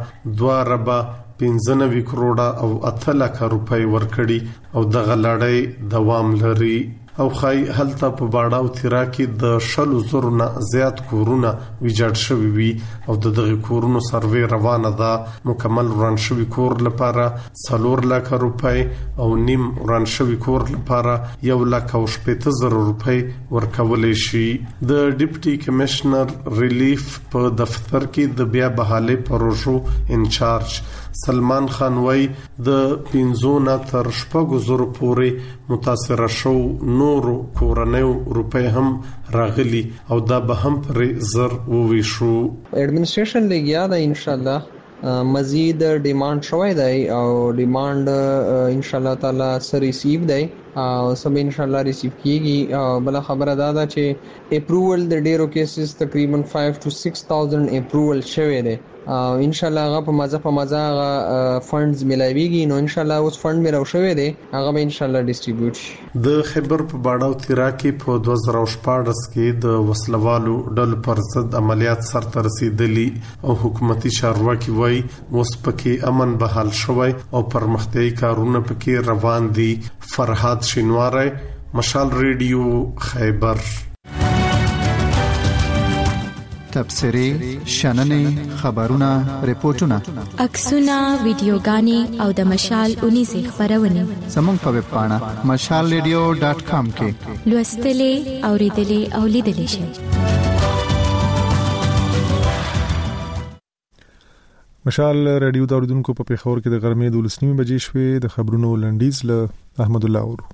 2.95 کروڑه او 8 لک روپۍ ورکړي او دغه لړۍ دوام لري. او خای هلته په باړه او تیرا کې د 100,000 نه زیات کورونه ویجاړ شوي وي او دغه کورونو سروې روانه ده. مکمل وران شوي کور لپاره 4 لک روپۍ او نیم وران شوي کور لپاره 1,70,000 روپۍ ورکول شي. د ډیپټي کمشنر ریلیف په دفتر کې د بیا بحالي پروژو انچارج سلمان خان وای د 15 تر 20,000 پورې متاثر شو نورو کورنیو روپۍ هم راغلي او دا به هم پر زر وویشو. ایڈمنسټریشن لګیا دا ان شاء الله مزید ډیماند شوی دی او ډیماند ان شاء الله تعالی سره ریسیو دی او سم ان شاء الله ریسیو کیږي. او بل خبره دا چې اپروول د ډیرو کیسز تقریبا 5 to 6,000 اپروول شوی دی. ان شاء الله هغه په مزه فندز ملایويږي. نو ان شاء الله اوس فند ملو شوی دی هغه به ان شاء الله ډیسټریبیوټ شي. د خیبر په باړه او تیرا کې په 2014 کې د وسلوالو ډلو پر ضد عملیات سرته رسیدلي او حکومتي چارواکي وایي اوس پکې امن بحال شوی او پرمختیايي کارونه پکې روان دي. فرهاد شینواری مشال ریډیو خیبر. تبصرې شننې خبرونه ریپورتونه عکسونه ویډیوګانې او د مشال 19 خبرونه زموږ په ویب پاڼه mashalradio.com کې لوستلې اوریدلې او لیدلې شئ. مشال رادیو د اوریدونکو په پیښور کې د غرمې 12 بجې شوې. د خبرونو لنډیز له احمد الله اورو.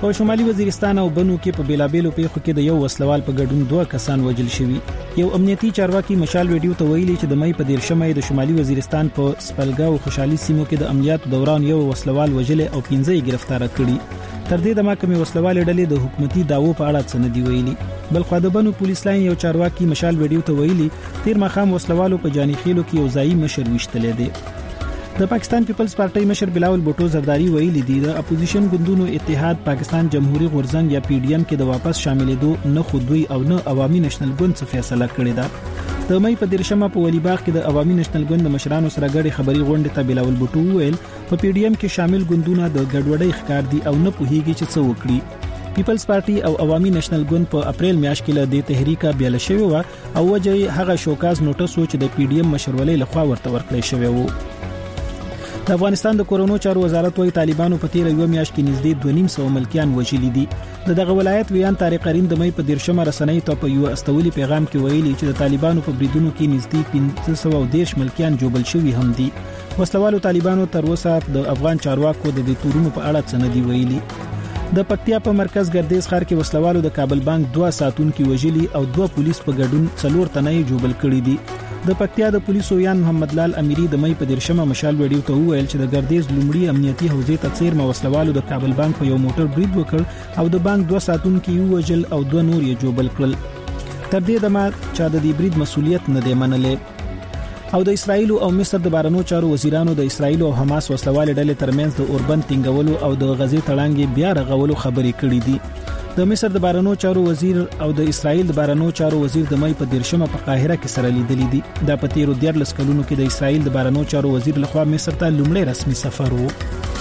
په شمالي وزیرستان او بنو کې په بیلابېلو پیښو کې د یو وسلوال په ګډون 2 کسان وژل شوي. یو امنیتي چارواکي مشال ویډیو ته ویلي چې د مې په 13 د شمالي وزیرستان په سپلګا او خوشحالي سیمو کې د عملیاتو دوران یو وسلوال وژل او 15 یې گرفتار کړي. تر دې د محکمې وسلوال ډلې د حکومتي داوو په اړه څه نه دی ویلي. بلخو د بنو پولیس لاین یو چارواکي مشال ویډیو ته ویلي تیر مخام وسلوالو په جاني خېلو کې یو ځای مشر وشتلې دي. د پاکستان پیپلز پارټي مشر بلاول بوټو زرداری ویلي دی د اپوزیشن ګوندونو اتحاد پاکستان جمهوریت غورځنګ یا پی ډی ایم کې د واپس شاملېدو نه خودوي او نه عوامي نېشنل ګوند څخه فیصله کړې ده. د مې په 13 په ولی باغ کې د عوامي نېشنل ګوند د مشرانو سره غړي خبري غونډه ته بلاول بوټو ویل په پی ډی ایم کې شامل ګوندونه د ګډوډۍ ښکار دي او نه پوهیږي چې څه وکړي. پیپلز پارټي او عوامي نېشنل ګوند په اپریل میاشت کې له دې تحریکه بیل شوی و او وجه هغه شوکاز نوټس و چې د پی ډی ایم مشرولې لخوا ورته ورکړی شوی و. د افغانستان د کورونو چارو وزارت وايي طالبانو په تیر یو میاشت کې نږدې 2.5 ملکیان وژلي دي. دغه ولایت ویان طارق کریم د مې په 13 رسنۍ ته په یو استولي پیغام کې ویلي چې د طالبانو په بریدونو کې نږدې 510 ملکیان جوړل شوي هم دي. وسلوالو طالبانو تر اوسه د افغان چارواکو د دې تورونو په اړه څه نه دی ویلي. د پکتیا په مرکز ګردیز ښار کې وسلوالو د کابل بانک 2 ساتونکو وژلي او 2 پولیس په ګډون 4 تنه جوړل کړي دي. د پکتیا د پولیسو یان محمد لال امیری د مې په 13 مشال ویډیو ته وویل چې د ګردیز لومړی امنیتي حوزې ته څیر وسلوالو د کابل بانک په یو موټر برید وکړ او د بانک 2 ساتونکو وژل او 2 نور یې جوړل کړل. تر دې دمه چې د دې برید مسولیت نه دی منلې. او د اسرایل او مصر د بارنو چارو وزیرانو د اسرایل او حماس وسلوال ډلې ترمنځ د اوربند ټینګولو او د غزې تړانګې بیا رغولو خبرې کړې دي. د مصر د بارنو چارو وزیر او د اسرایل د بارنو چارو وزیر د مې په 13 په قاهره کې سره لیدلې دي. دا په تیر 14 کلونو کې د اسرایل د بارنو چارو وزیر لخوا مصر ته لومړی رسمي سفر وو.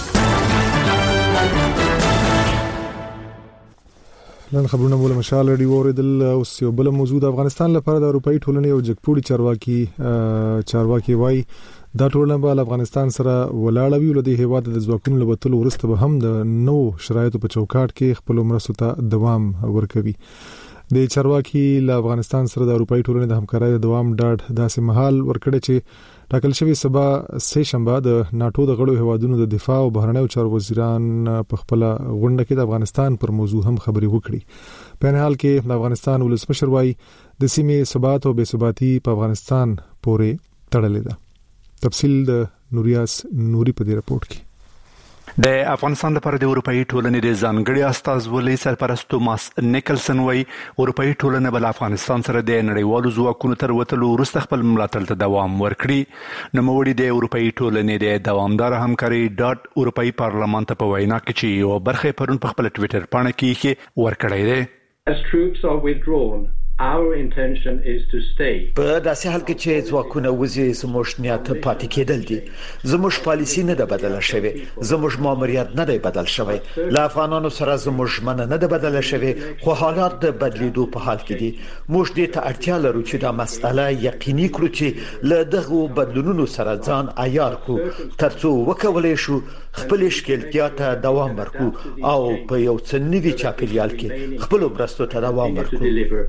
نن خبرونه مول مشال رادیو اوریدل او یو بل موضوع د افغانستان لپاره د اروپאי ټولنې او جګپوړي چارواکي وای دا ټولنه به افغانستان سره ولاړ وي ولدي هیواد د ځواکونو لبتل ورسته به هم د نو شرایطو په چوکاټ کې خپل مرستو ته دوام ورکوي. د چارواکي له افغانستان سره د اروپאי ټولنې د همکارۍ د دوام ډاډ داسې محل ورکړي چې ټاکل شوی سبا سه شنبه د ناتو د غړو هیوادونو د دفاع او بهرنیو چارو وزیران په خپل غونډه کې د افغانستان پر موضوع هم خبري وکړي. په حال کې د افغانستان ولسمشر وايي د سیمې ثبات او بې ثباتي په افغانستان پورې تړلې ده. تفصیل د نوریاس نوري په دې رپورت کې. د افغانستان لپاره د اروپאי ټولنې د ځانګړي استازولۍ سرپرست توماس نیکلسن وايي اروپאי ټولنه بل افغانستان سره د نړیوالو ځواکونو تر وتلو وروسته خپل ملاتړ ته دوام ورکړي. نوموړي د اروپאי ټولنې د دوامدار همکاري ډاټ اروپאי پارلمان ته په وینا کې چې یو برخه پرون په خپل ټوئیټر باندې کې ورکړی دی. As troops are withdrawn, our intention is to stay. په داسې حال کې چې ځواکونه وزي زموږ نیت پاتې کېدل دي. زموږ پالیسی نه ده بدله شوې. زموږ ماموریت نه دی بدل شوی. له افغانانو سره زموږ مننه نه ده بدله شوې. خو حالات د بدلیدو په حال کې دي. موږ دې ته اړتیا لرو چې دا مسله یقیني کړو چې له دغه بدلونونو سره ځان عیار کړو ترڅو وکولای شو خپل ښکېلتیا ته دوام ورکړو او په یو څه نوي چاپیریال کې خپل مرستو ته دوام ورکړو.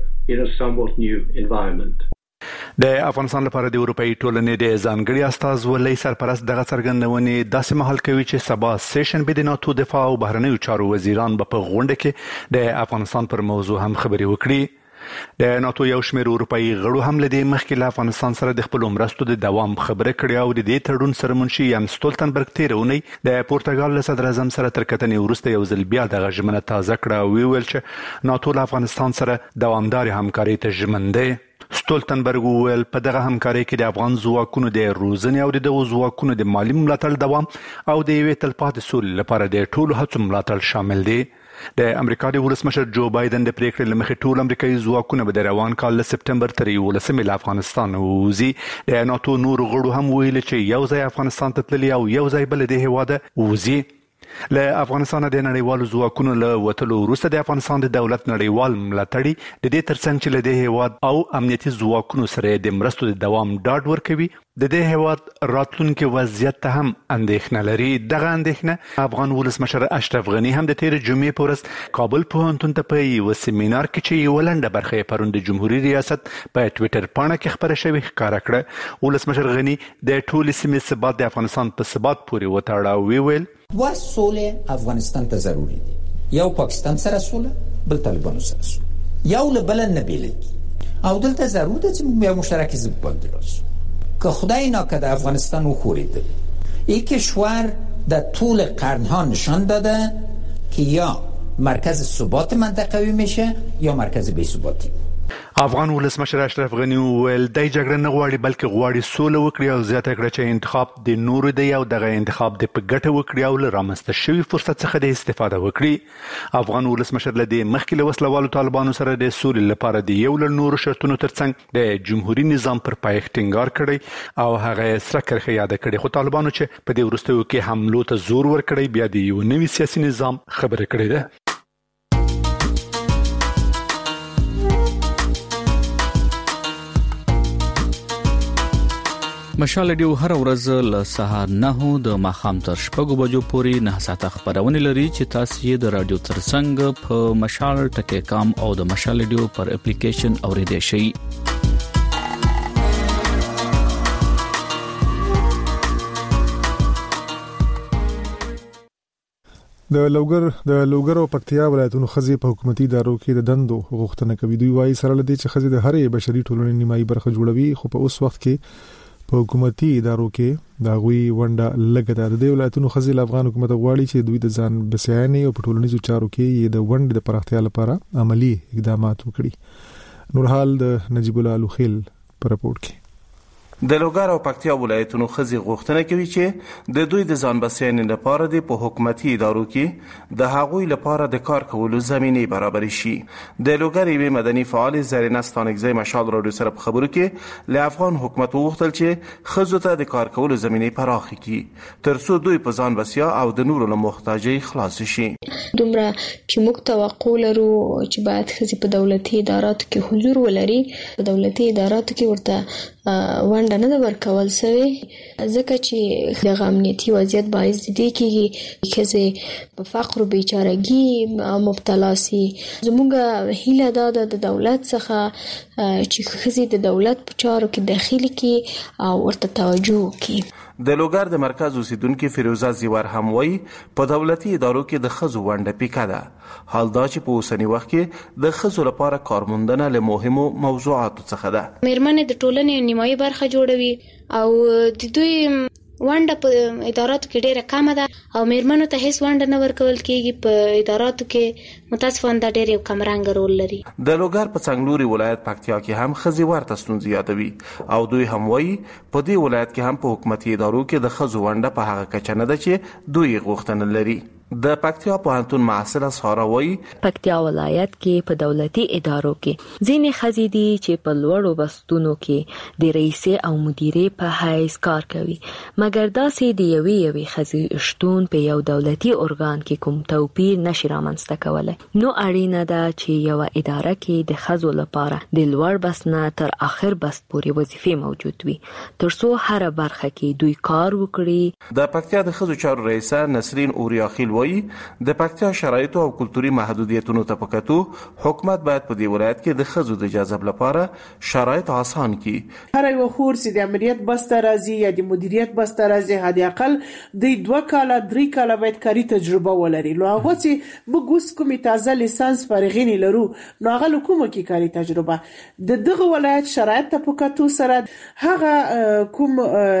د افغانستان لپاره د اروپאי ټولنې د ځانګړي استازولۍ سرپرست دغه څرګندونې داسې محل کوي چې سبا سیشن به د ناتو دفاع او بهرنیو چارو وزیران په غونډه کې د افغانستان پر موضوع هم خبري وکړي. د ناتو یو شمېر اروپאי غړو هم له دې مخکې له افغانستان سره د خپل مرستو د دوام خبره کړې او د دې تړون سره منشي یم ستولتنبرګ تیرونی د پورتګال له صدر اعظم سره تر کتنې وروسته یو ځل بیا د ژمنه تازه کړه او ویل چې ناتو له افغانستان سره دوامدار همکاري ته ژمن دی. ستولتنبرګ وویل په دغه همکارۍ کې د افغان ځواکونو د روزنې او د دغو ځواکونو د مالي ملاتړ دوام او د یوې تلپاتې سولې لپاره د ټولو هڅو ملاتړ شامل دی. د امریکا د ولسمشر جو بایدن د پریکړې لمخې ټول امریکایي ځواکونه به د روان کال له سپټمبر تر 11 له افغانستان ووزي. د ناتو نور غړو هم ویل چې یو ځای افغانستان ته تللي او یو ځای بل د هیواده ووزي. له افغانستان د نړیوالو ځواکونو له وتلو وروسته د افغانستان د دولت نړیوال ملاتړي د دې ترڅنګ چې له دې هیواد او امنیتي ځواکونو سره د مرستو د دوام ډاډ ورکوي د دې هیواد راتلونکي وضعیت ته هم اندېښنه لري. دغه اندېښنه افغان ولسمشر اشرف غني هم د تیر جمعې په ورځ کابل پوهنتون ته په یو سیمینار کې چې یو لنډه برخه یې پرون د جمهوریت ریاست په ټوئیټر باندې کې خبره شوې ښکاره کړه. ولسمشر غني د ټولې سیمې ثبات د افغانستان په ثبات پورې وتاړه او ویل و سولې افغانستان ته ضروري دي. یو پاکستان سره سوله، بل طالبانو سره سوله، یو له بل نه بیلېږي او دلته ضرور ده چې موږ یو مشترک ضد باندې راسو. که خدای ناکرده افغانستان وښورېدل، این کشور در طول قرنها نشان داده که یا مرکز ثبات منطقوی میشه یا مرکز بی‌ثباتی. افغان ولسمشر اشرف غنی ویل د جګړه نه غواړي بلکې غواړي سوله وکړي او زیاته کړه چې انتخاب د نورو دی او دغه انتخاب د په ګټه وکړي او له رامنځته شوي فرصت څخه د استفاده وکړي. افغان ولسمشر له دې مخکې له وسلوالو طالبانو سره د سولې لپاره د یو له نورو شرطونو ترڅنګ د جمهوریت نظام پر پایښت ټینګار کړی او هغه سره کرښه یاده کړې، خو طالبانو چې په دې وروستیو کې حملو ته زور ورکړی بیا د یو نوي سیاسي نظام خبره کړې ده. مشال رادیو هر ورځ له سهار 9 د ماښام تر 6 بجو پورې 9 ساعته خبرونه لري چې تاسو یې د رادیو ترڅنګ په مشال ټکی کام او د مشال رادیو پر اپلیکیشن اوریدئ شئ. د لوګر او پکتیا ولایتونو خزي په حکومتي ادارو کې د دندو غوښتنه کوي. دوی وايي سره لدی چې خزي د هرې بشري ټولنې نیمایي برخه جوړوي، خو په اوس وخت کې په حکومتي ادارو کې دا غوي ونډه لګه ده. د ولایتونو خزي افغان حکومت غواړي چې دوی د ځان بسیاینې او په ټولنیزو چارو کې د ونډې د پراختیا لپاره عملی اقدامات وکړي. نورحال د نجیب الله لوخیل په رپورت کې. د لوګر او پکتیا ولایتونو خزي غوښتنه کوي چې د دوی د ځان بسیاینې لپاره د په حکومتي ادارو کې د هغوی لپاره د کار کولو زمینه برابر شي. د لوګر یو مدني فعال زرینه ستانګزی مشال رادیو سره په خبرو کې له افغان حکومت وغوښتل چې خزو ته د کار کولو زمینه پراخ کړي ترڅو دوی په ځان بسیا او د نورو له محتاجۍ خلاص شي. دومره چې موږ توقع لرو چې باید خزي په دولتي اداراتو کې حضور ولري، په دولتي اداراتو کې ورته ونډه نه ده ورکول سوی، ځکه چې د امنیتي وضعیت باعث دي کېږي ښځې په فقر او بیچارهګي مبتلا سي. زموږ هیله دا ده د دولت څخه چې ښځې د دولت په چارو کې داخلي کړي او ورته توجه وکړي. د لوګر د مرکز اوسیدونکو فیروزه زیور هم وایي په دولتي ادارو کې د ښځو ونډه پیکه ده. حال دا چې په اوسنی وخت کې د ښځو لپاره کارموندنه له مهمو موضوعاتو څخه ده. مېرمنې د ټولنې نیمایي برخه جوړوي او د دوی ونډه په اداراتو کې ډیره کمه ده او مېرمنو ته هیڅ ونډه نه ورکول کېږي په اداراتو کې. متاسفانه دا ډیر یو کمرنګ رول لري. د لوګر په څنګلوري ولایت پکتیا کې هم ښځې ورته ستونزې یادوي او دوی هم وایي په دې ولایت کې هم په حکومتي ادارو کې د ښځو ونډه په هغه کچه نه ده چې دوی غوښتنه لري. د پکتیا پوهنتون محصله ساره وایي پکتیا ولایت کې په دولتي ادارو کې ځینې ښځې دي چې په لوړو بستونو کې د رئیسې او مدیرې په حیث کار کوي، مګر داسې د یوې ښځې شتون په یو دولتي ارګان کې کوم توپیر نشي رامنځته کولی. نو اړینه ده چې یو اداره کې د ښځو لپاره د لوړ بست نه تر اخر بست پورې وظیفې موجود وي ترڅو هر برخه کې دوی کار وکړي. د پکتیا د ښځو چارو رئیسه نسرین اوریاخیل د پکتیا شرایط او کلتوري محدودیتونو ته پکاتو حکومت باید په دې ولایت کې د ښځو د جذب لپاره شرایط آسان کړي. هر یو خور چې د امریت بسته راځي یا د مدیریت بسته راځي حد اقل د 2 کاله 3 کاله باید کاري تجربه ولري. نو هغه چې موږ اوس کومې تازه لیسانس فارغین لرو نو هغه کومه کې کاري تجربه د دغه ولایت شرایط ته پکاتو سره هغه کوم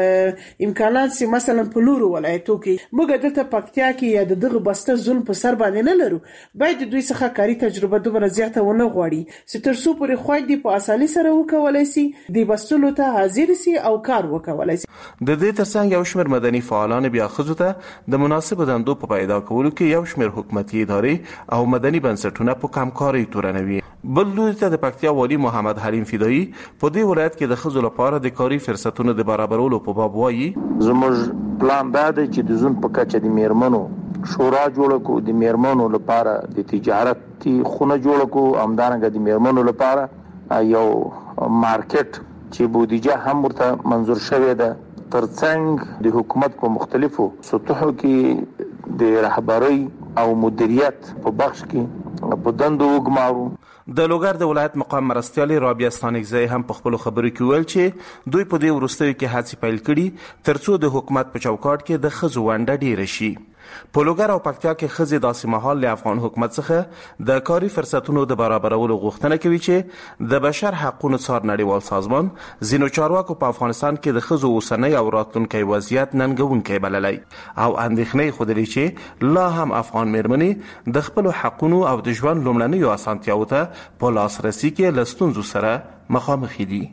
امکانات چې مثلا په لورو ولایتو کې موږ دلته پکتیا کې یا د بسته ظلم په سر باندې نه لرو، باید دوی څخه کاري تجربه دومره زیاته ونه غواړي چې تر څو پورې خوښ دي په اسانۍ سره وکولای شي د بستلو ته حاضر شي او کار وکولای شي. د دې ترڅنګ یو شمېر مدني فعالان بیا ښځو ته د مناسب دندو په پیدا کولو کې یو شمېر حکومتي ادارې او مدني بنسټونه په کمکارۍ تورنوي. بل لوري ته د پکتیا والی محمد حلیم فدایی په دې ولایت کې د ښځو لپاره د کاري فرصتونو د برابرولو په باب وایي زموږ پلان دا دی چې د زون په کچه د میرمنو شورا جوړ کو، د میرمنو لپاره د تجارتي خونه جوړ کو، همدارنګه د میرمنو لپاره یو مارکیټ چې بودیجه هم ورته منظور شوې ده. ترڅنګ د حکومت په مختلفو سطحو کې د رهبرۍ او مدیریت په بخش کې په دندو وګمارو. د لوګر د ولایت مقام مرستیال رابعه ستانګزی هم په خپل خبرو کې ویل چې دوی په دې وروستیو کې هڅې پیل کړي ترڅو د حکومت په چوکاټ کې د ښځو ونډه ډیره شي. په لوګر او پکتیا کې ښځې داسې مهال له افغان حکومت څخه د کاري فرصتونو د برابرولو غوښتنه کوي چې د بشر حقوقو څار نړیوال سازمان ځینو چارواکو په افغانستان کې د ښځو اوسنی او راتلونکی وضعیت ننګونکی بللی او اندېښنې ښودلې چې لا هم افغان میرمنې د خپلو حقونو او د ژوند لومړنیو اسانتیاوو ته په لاسرسي کې له ستونزو سره مخامخ دي.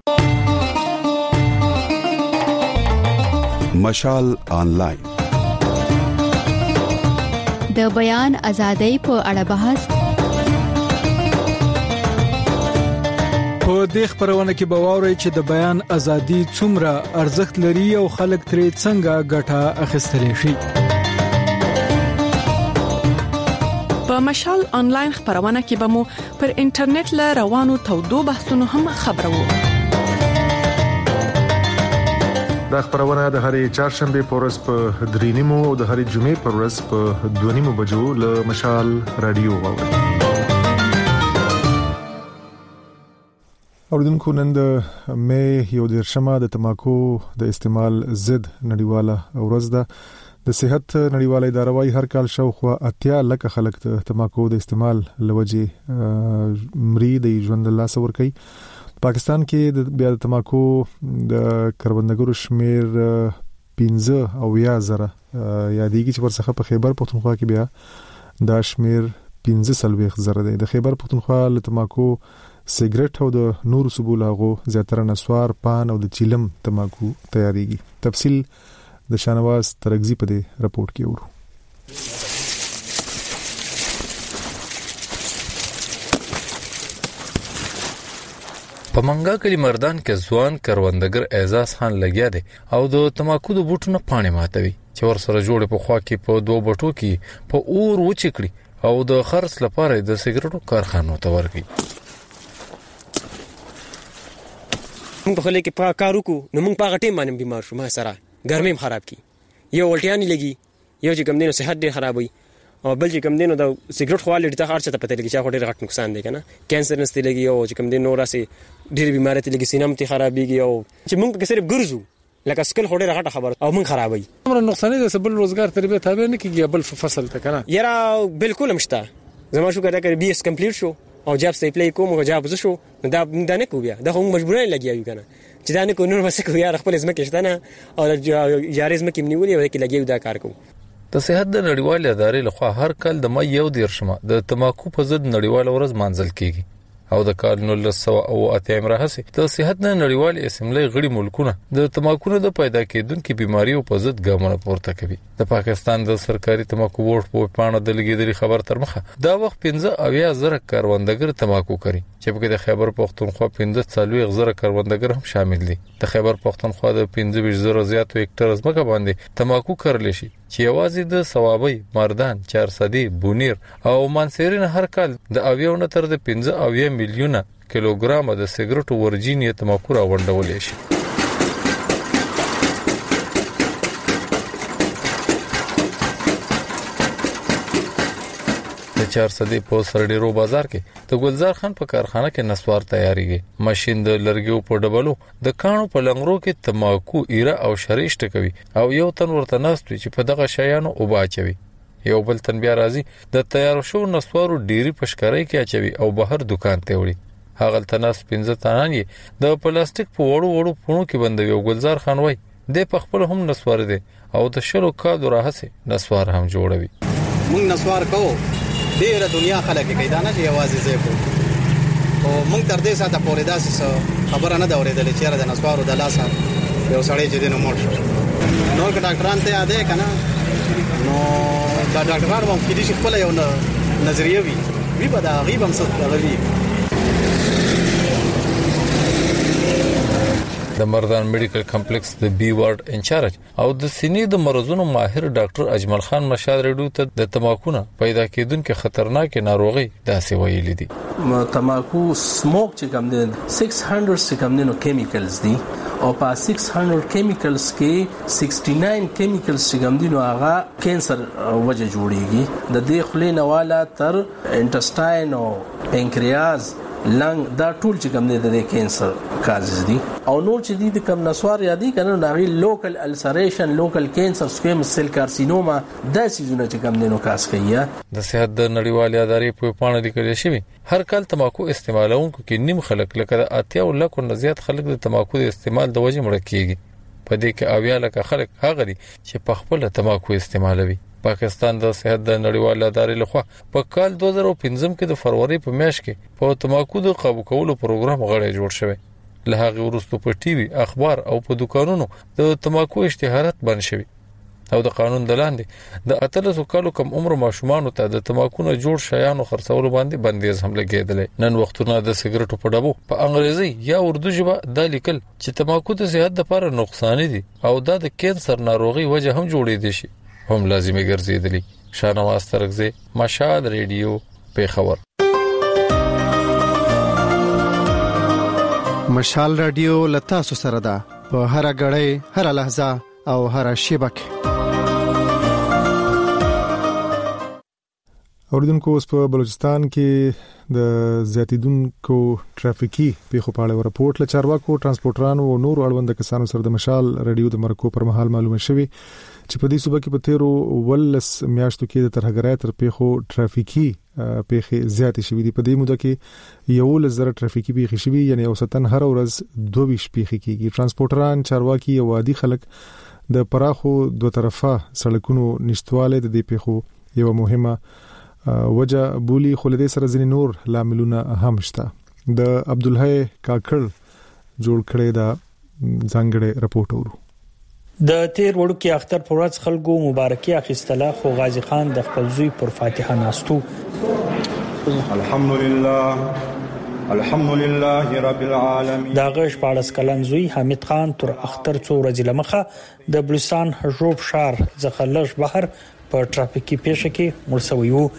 مشال آنلاین د بیان ازادۍ په اړه بحث. په دې خبرونه کې به واورئ چې د بیان ازادي څومره ارزښت لري او خلک ترې څنګه ګټه اخیستلی شي. په مشال آنلاین خبرونه کې به مو پر انټرنیټ له روانو تودو بحثونو هم خبرو. دا خبرونه د هرې چهارشنبه په ورځ په 3:30 او د هرې جمعې په ورځ په 2:30 بجو له مشال رادیو واورئ. اوردونکو نن د مې 11 د تماکو د استعمال ضد نړیواله ورځ ده. د صحت نړیواله اداره وايي هر کال شاوخوا 80 لک خلک د تماکو د استعمال لوجه مري د ژوند له لاسه ورکي. پاکستان کې د بیا د تماکو د کروندګرو شمیر 15,000 یادېږي چې ورڅخه په خیبر پختونخوا کې بیا دا شمیر 15,000 دی. د خیبر پختونخوا له تماکو سیګریټ او د نور سبو لاغو زیاتره نسوار پان او د چیلم تماکو تیاریږي. تفصیل د شانواز ترغزی په دې رپورت کې ورو. په منګا کلی مردان کې ځوان کروندګر اعزاز خان لګیا دی او د تماکو د بوټونو پاڼې ماتوي چې ور سره جوړ په خوا کې په دوه بټو کې په اور وچکړي او د خرڅ لپاره د سیګریټو کارخانو ته ورکړي. موږ په خلک په کارو کو نو موږ په غټې باندې بیمار شو. ما سره ګرمیم خراب کی یو ولټیانی لګي یو چې کوم دینو صحت ډیر خرابوي او بل چې کوم دینو د سیګریټ خوالټي ته خرچه ته پته لګي چې ډیر غټ نقصان دی کنه کانسر نسته لګي او چې کوم دینو راسي ډیر بیماری ته لګي سینم ته خرابيږي او چې موږ په صرف ګرځو لکه سکل ډیر غټه خبر او موږ خرابوي. عمر نقصان دي سبل روزګار تربیه تابع نه کیږي بل فصل ته کنه یرا بالکل مشته زما شو کړه کړ بي اس کمپلیټ شو او جاب سي پلی کوم او جاب شو دا نه کو بیا دا هم مجبورای لګیایو کنه چې دا نه کو نور وسه کو یار خپل ځمکه شته نه او جاري ځمکه منیولې او کې لګیو دا کار کو. د صحت د نړیوالې ادارې لخوا هر کال د مې 11 د تماکو په ضد نړیواله ورځ مانځل کیږي او د کال 1908 راهسي د صحت د نړیوالې اسمبلی غړي ملکونه د تماکو د پیدا کېدونکو بيماريو په ضد ګامونه پورته کوي. د پاکستان د سرکاري تماکو بورډ په پاڼه د لګیدلې خبر تر مخه دا وخت 15,000 کاروندګر تماکو کوي چې په د خیبر پختونخوا 15,000 کاروندګر هم شامل دي. د خیبر پختونخوا د 15,000 زیاتو هکټر ځمکه باندې تماکو کړل شي چې یوازې د ثوابي مردان 400 بونیر او مانسیرین هر کال د اویو تر د 15 میلیونه کیلوګرام د سیګریټو ورجینی تماکو راوړل شي. د 400 په سرډیرو بازار کې د ګلزار خان په کارخانه کې نسوار تیاریږي. ماشين د لرګیو په ډبلو د کانو په لنګرو کې تماکو ایره او شریشت کوي او یو تن ورته ناستوي چې په دغه شیانو او باچوي. یو بل تن بیا راځي د تیار شو نسوارو ډيري پشکاري کې اچوي او بهر دکان ته وړي. هغه تناس 15 تنان یې د پلاستیک په وړو پونو کې بندوي او ګلزار خان وای د پخپل هم نسوار دي او د شلو کادو راهسه نسوار هم جوړوي. موږ نسوار کوو ډیره دنیا خلک کې دا نه یوازې زه کوم او موږ تر دې ساته پورې داسې خبره نه دا اورېدلې چې د نسوارو د لاسه یو سړی چې دینو مړ شو. نور ډاکټران ته یادې کنه نو دا ډاکټران هم کې دي چې خپل یو نظریه وی په دا غیب هم څه کوي. د مردان میډیکل کمپلیکس د بي وارډ انچارج او د سینې د مرزونو ماهر ډاکټر اجمل خان مشاد ریډو ته د تماکو پیدا کېدونکو خطرناک ناروغي داسې ویلي دي. تماکو سموک چې کوم دي 600 سکمنو کیمیکلز دي او په 600 کیمیکلز کې 69 کیمیکلز چې کوم دي نو هغه کینسر وجه جوړيږي. د دې خلینواله تر انټسټاین او پنکریاز لنګ دا ټول چې کوم د کینسر کازز دي او نور چې د کم نسوار یادي کنه ناغي لوکل السریشن لوکل کینسر سکویمس سیل کارسینوما دا سيزونه چې کوم دینو کاس کوي د صحت د نړیوالې ادارې په پاڼه لیکل شوی هر کال تماکو استعمالونکو کې نیم خلک لکه د اتیا او لکو نه زیات خلک د تماکو د استعمال د وجې مړ کیږي په دې کې اویا لکه خلک هغه دي چې په خپل تماکو استعمالوي پاکستان د صحت د نړیوالې ادارې لخوا په کال 2015 کې د فروری په میاشت کې په تماکو د قابو کولو پروګرام غړی جوړ شوی له هغه وروسته په ټي وي اخبار او په دکانونو د تماکو اشتهارات بند شوی او د قانون د لاندې د 13 کالو کم عمر ماشومان ته د تماکو نه جوړ شیانو خرڅولو باندې بندیز هم لګیدل نن وختونه د سیګریټو په ډبو په انګریزي یا اردو ژبه د لیکل چې تماکو د صحت لپاره نقصان دي او د کینسر ناروغي وجه هم جوړې دي شي هم لازمي ګرځیدلی شاهنواز ترغزي مشال ریډیو پیښور مشال رادیو لتا سره ده په هر غړې هر لحظه او هر شیبه اوریدونکو اوس په بلوچستان کې د زیاتیدونکو ټرافیکي پیښو په اړه راپورټ له چارواکو ترانسپورټرانو او نورو اړوند کسانو سره د مشال رادیو د مرکو پر مهال معلومه شوې چې په دې صوبه کې په تیرو ولس میاشتو کې د ترهګرۍ تر پیښو ټرافیکي پیښې زیاتې شوې دي په دې موده کې یو لزر ټرافیکي پیښې شوې یعنی اوسطن هر ورځ 22 پیښې کیږي ترانسپورټران چارواکي او عادي خلک د پراخو دوه طرفه سړکونو نشټواله د دې پیښو یو مهمه وجه بولی خو له دې سره ځینې نور لاملونه هم شته د عبدالحی کاکړ جوړ کړی دا ځانګړی راپورټ ورو د تیر وړو کې اختر پر ورځ خلکو مبارکي اخیستله خو غازی خان د خپل زوی پر فاتحه ناستو الحمدلله رب العالمین دا غش پاړس کلن زوی حمید خان تر اختر څو ورځې لمخه د بلوچستان حجوب شهر ځخلش بهر په ټرافیکي پیښه کې مړ شوی وو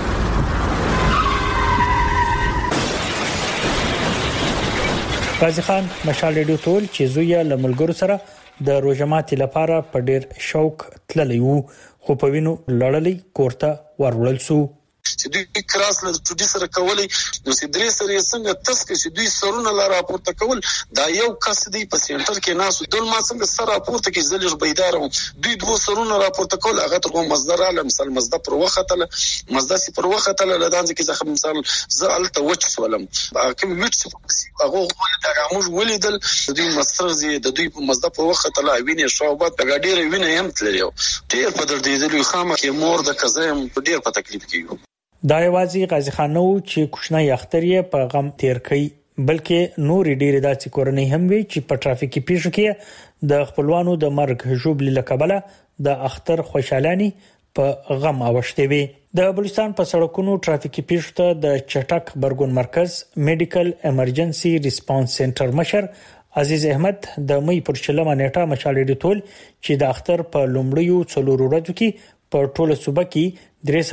غازی خان مشال ریډیو ټول چې زوی له ملګرو سره د روزماتي لپاره په ډیر شوق تللی وو خو په وینو لړلې کوړه ورول سو چې دوی کراس له ټوډي سره کولای نو چې درې سره څنګه تاسو چې دوی سرونه لا راپورته کول دا یو کس دی په سنټر کې ناسو دل ما څنګه سره راپورته کې زلج بيدار دوی دوه سرونه راپورته کول هغه تر مصدر عالم مثال مصدر پر وختله مصدر سي پر وختله لدانځ کې ځکه مثال زالته وچ سولم کوم وچ هغه ول دا موږ ولیدل دوی مصدر زی د دوی په مصدر پر وختله ویني شوبات د ګډیر ویني هم تللی ډیر په دردېدلو خامه کې مور د کزم په ډیر په تکلیف کې دا یوازې غازی خان نو چې کوښنۍ اختر یې په غم تیر کړي بلکې نور ډېر داسې کورنۍ هم وي چې په ټرافیکي پیښو کې د خپلوانو د مرګ جوړ لکبله د اختر خوشالانی په غم اوښته وي د بلوچستان په سړکونو ټرافیکي پیښو ته د چټک برګون مرکز میډیکل ایمرجنسي ریسپانس سنټر مشر عزیز احمد د مې پر شلمه نیټه مشال ډیټول چې د اختر په لومړیو څلورو ورځو کې په ټوله صوبه کې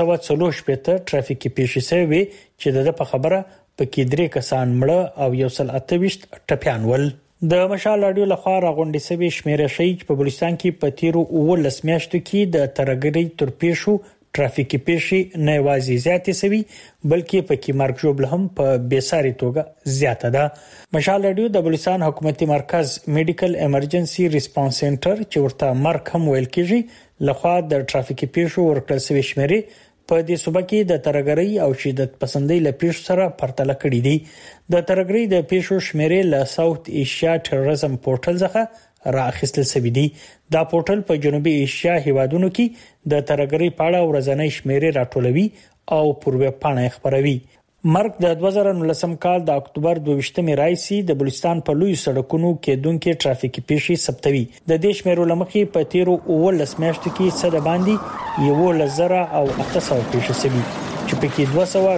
340 ټرافیکي پیښې شوې چې د په خبره پکې 3 کسان مړه او 128 ټپيان ول د مشال رادیو لخوا راغونډې سوي شمیره شي په بلوچستان کې په تیرو 19 میاشتو کې د ترګری تر پیښو ټرافیکي پیښې نه وازي زیاتې سوي بلکې پکې مرګ جوړ هم په بیساري توګه زیاته ده مشال رادیو د بلوچستان حکومتي مرکز میډیکل ایمرجنسي ریسپانس سنټر چې ورته مرګ هم ویل کیږي لخوا د ټرافیکي پیښو ورکړل شوی شمیرې په دې صوبه کې د ترګری او شدت پسندۍ لپیښ سره پرتله کړې دي د ترګری د پیښو شمیرې له ساوث ایشیا ټیرریزم پورټل څخه راخستل شوی دی دا پورټل په جنوبي ایشیا هیوادونو کې د ترګری په اړه ورځنی شمیرې راټولوي او پر ویب پاڼه خبروي مرګ د 2019 کال د اکتوبر 22 راځي د بلوچستان په لوی سړکونو کې دونکو ټرافیکي پیښې ثبتوي د دې شمیرو لمخې په تیرو 19 میاشتو کې صد باندې 1000 او 800 پیښې شوي چې پکې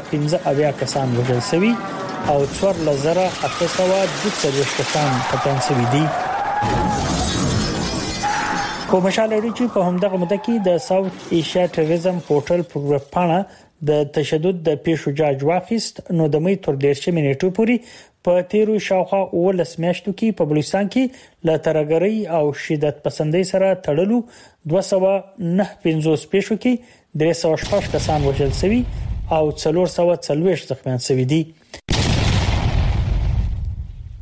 215 کسان وژل شوي او 4812 کسان ټپيان شوي دي کوم شاله لري چې په همدغه مده کې د ساوث ایشیا ټیرریزم پورټل پر پاڼه د تشدد د پیښو جاج واخیست نو د مې تر 10 منټو پورې په تیرو شاوخوا 19 میاشتو کې په بلوچستان کې لا ترګری او شدت پسندۍ سره تړلو 295 پیښو کې 316 کسان وژل شوي او 440 زخمیان شوي دي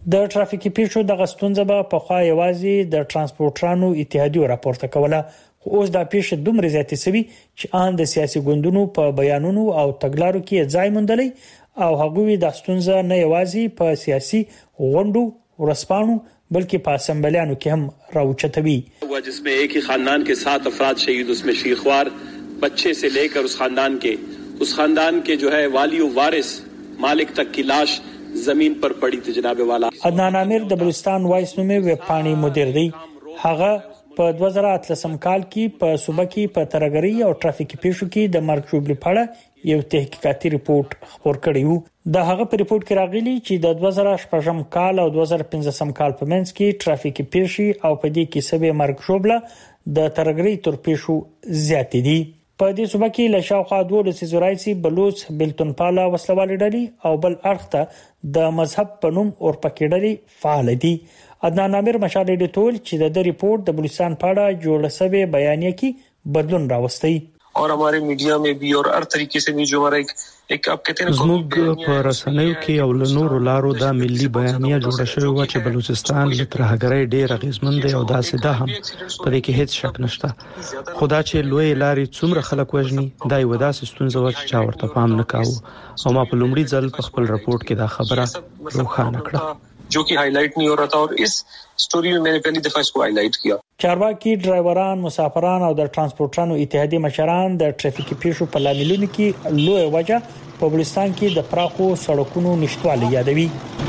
د ټرافیکي پیښو د غستونځه په خوا یوازې د ترانسپورټرانو اتحادیو راپورته کوله، خو اوس دا پیښه دومره زیاتې شوې چې ان د سیاسي ګوندونو په بیانونو او تګلارو کې ځای موندلی او هغوی د غستونځه نه یوازې په سیاسي غونډو ورسپانو बल्कि په اسمبلیانو کې هم راوچتوي. जिसमें एक ही खानदान के 7 अफराद शहीद, उसमें शीखवार बच्चे से लेकर उस खानदान के जो है वाली और वारिस मालिक तक की लाश जमीन पर पड़ी थी जनाब वाला. عدنان امیر د بلوچستان وایس نومي ویب پاڼې مدیر دی. هغه په 2013 کال کې په صوبه کې په ترګری او ټرافیکي پیښو کې د مرګ ژوبلې پړه یو تحقیقاتي ریپورت خبر کړی وو. د هغه په ریپورت کې راغلي چې د 2014 کال او 2015 کال په منځ کې ټرافیکي پیښې او په دې کې سبب مرګ ژوبله د ترګری تر پیښو زیات دي. په دې صوبه کې له شاوخوا 12 زورایسي بلوچ بلتون پالا وسلوال ډلې او بل اړخته د مذهب په نوم اور پکې ډلې فعال دي. عدنان امیر مشال ډیټول چې د ریپورت د بلوچستان پاړه جوړ شوی بیانیه کې بدلون راوستي. और हमारे मीडिया में भी और हर तरीके से भी जो हमारा एक आप कहते हैं زموږ په رسنیو کې او له نورو لارو دا ملي بیانیه جوړه شوې و چې بلوچستان له ترهګرۍ ډېر اغیزمن دی او داسې ده هم په دې کې هیڅ شک نشته. خدا چې لوی لارې څومره خلک وژني دا یو داسې ستونزه و چې چا ورته پام نه کاوه او ما په لومړي ځل په خپل رپورت کې دا خبره روښانه کړه जो कि हाईलाइट नहीं हो रहा था और इस स्टोरी में मैंने पहली दफा इसको हाईलाइट किया. چارواکي ډرایوران، مسافران او د ترانسپورټرانو اتحادیې مشران د ټرافیکي پیښو په لاملونو کې لوی وجه په بلوچستان کې د پراخو سړکونو نشټوالي یادوي.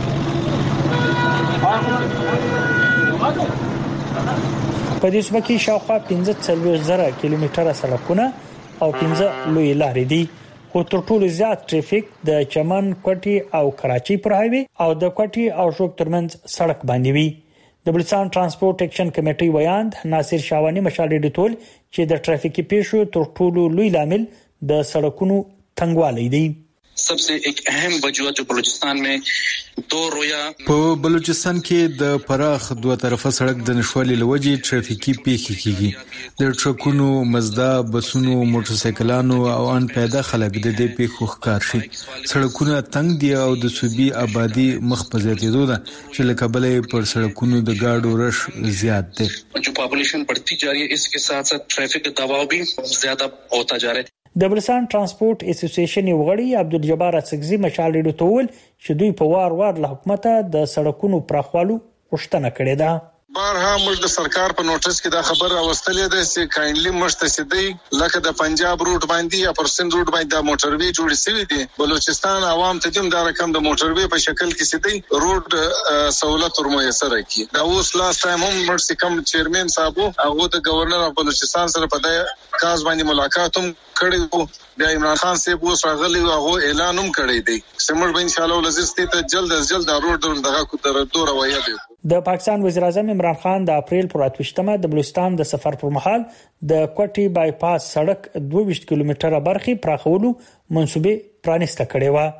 په دې صوبه کې شاوخوا 15,000 کیلومتره سړکونه او 15 لوی لارې دي. خو تر ټولو زیات ټریفیک د چمن، کوټي او کراچي پر هایوي او د کوټي او شوک ترمنځ سړک باندې وي. د بلوچستان ترانسپورت اکشن کمیټي ویاند ناصر شاوانی مشال ډیټول چې د ټرافیکي پیښو تر ټولو لوی لامل د سړکونو تنګوالی دی. सबसे एक अहम वजूहत जो बलूचिस्तान में दो रोया په بلوچستان کې د پراخ دوه طرفه سړک د نشوالي لوجې ټرافیکي پیښې کیږي. د ټرکونو، مزدا، بسونو، موټر سایکلانو او ان پیاده خلک د دې پیښو ښکار شي. سړکونه تنګ دي او د صوبې آبادی مخ په زیاتېدو ده چې له کبله پر سړکونو د گاډو رش زیات دی. जो पॉपुलेशन बढ़ती जा रही है इसके साथ साथ ट्रैफिक का दबाव भी ज्यादा होता जा रहा है. د بلوچستان ترانسپورت اسوسییشن یو غړي عبدالجبار اڅکزي مشال ډیټول چې دوی په وار له حکومت د سړکونو پراخوالو غوښتنه کړې ده. بارها موږ د سرکار په نوټس کې دا خبر راوستلې ده چې کاینلی موږ ته سیدی لکه د پنجاب روټ باندې یا پرسن روټ باندې د موټروي جوړ شوی دی. بلوچستان عوام ته هم دا رقم د موټروي په شکل کې سیدی روټ سہولت ورمويسر کی. دا اوس لاست ټایم هم موږ کم چیرمن صاحب هغه د گورنر اف بلوچستان سره په دې کاز باندې ملاقات هم کړی وو. د عمران خان صاحب اوس راغلی او هغه اعلان هم کړی دی چې موږ به ان شاء الله لزستې ته جلد از جلد روټ دغه کو تر دوه روایت دی. د پاکستان وزیر اعظم عمران خان د اپریل پر 28مه د بلوچستان د سفر پر مهال د کوټي بایپاس سړک 22 کیلومتره برخي پراخولو منسوبه پرانسته کړې و.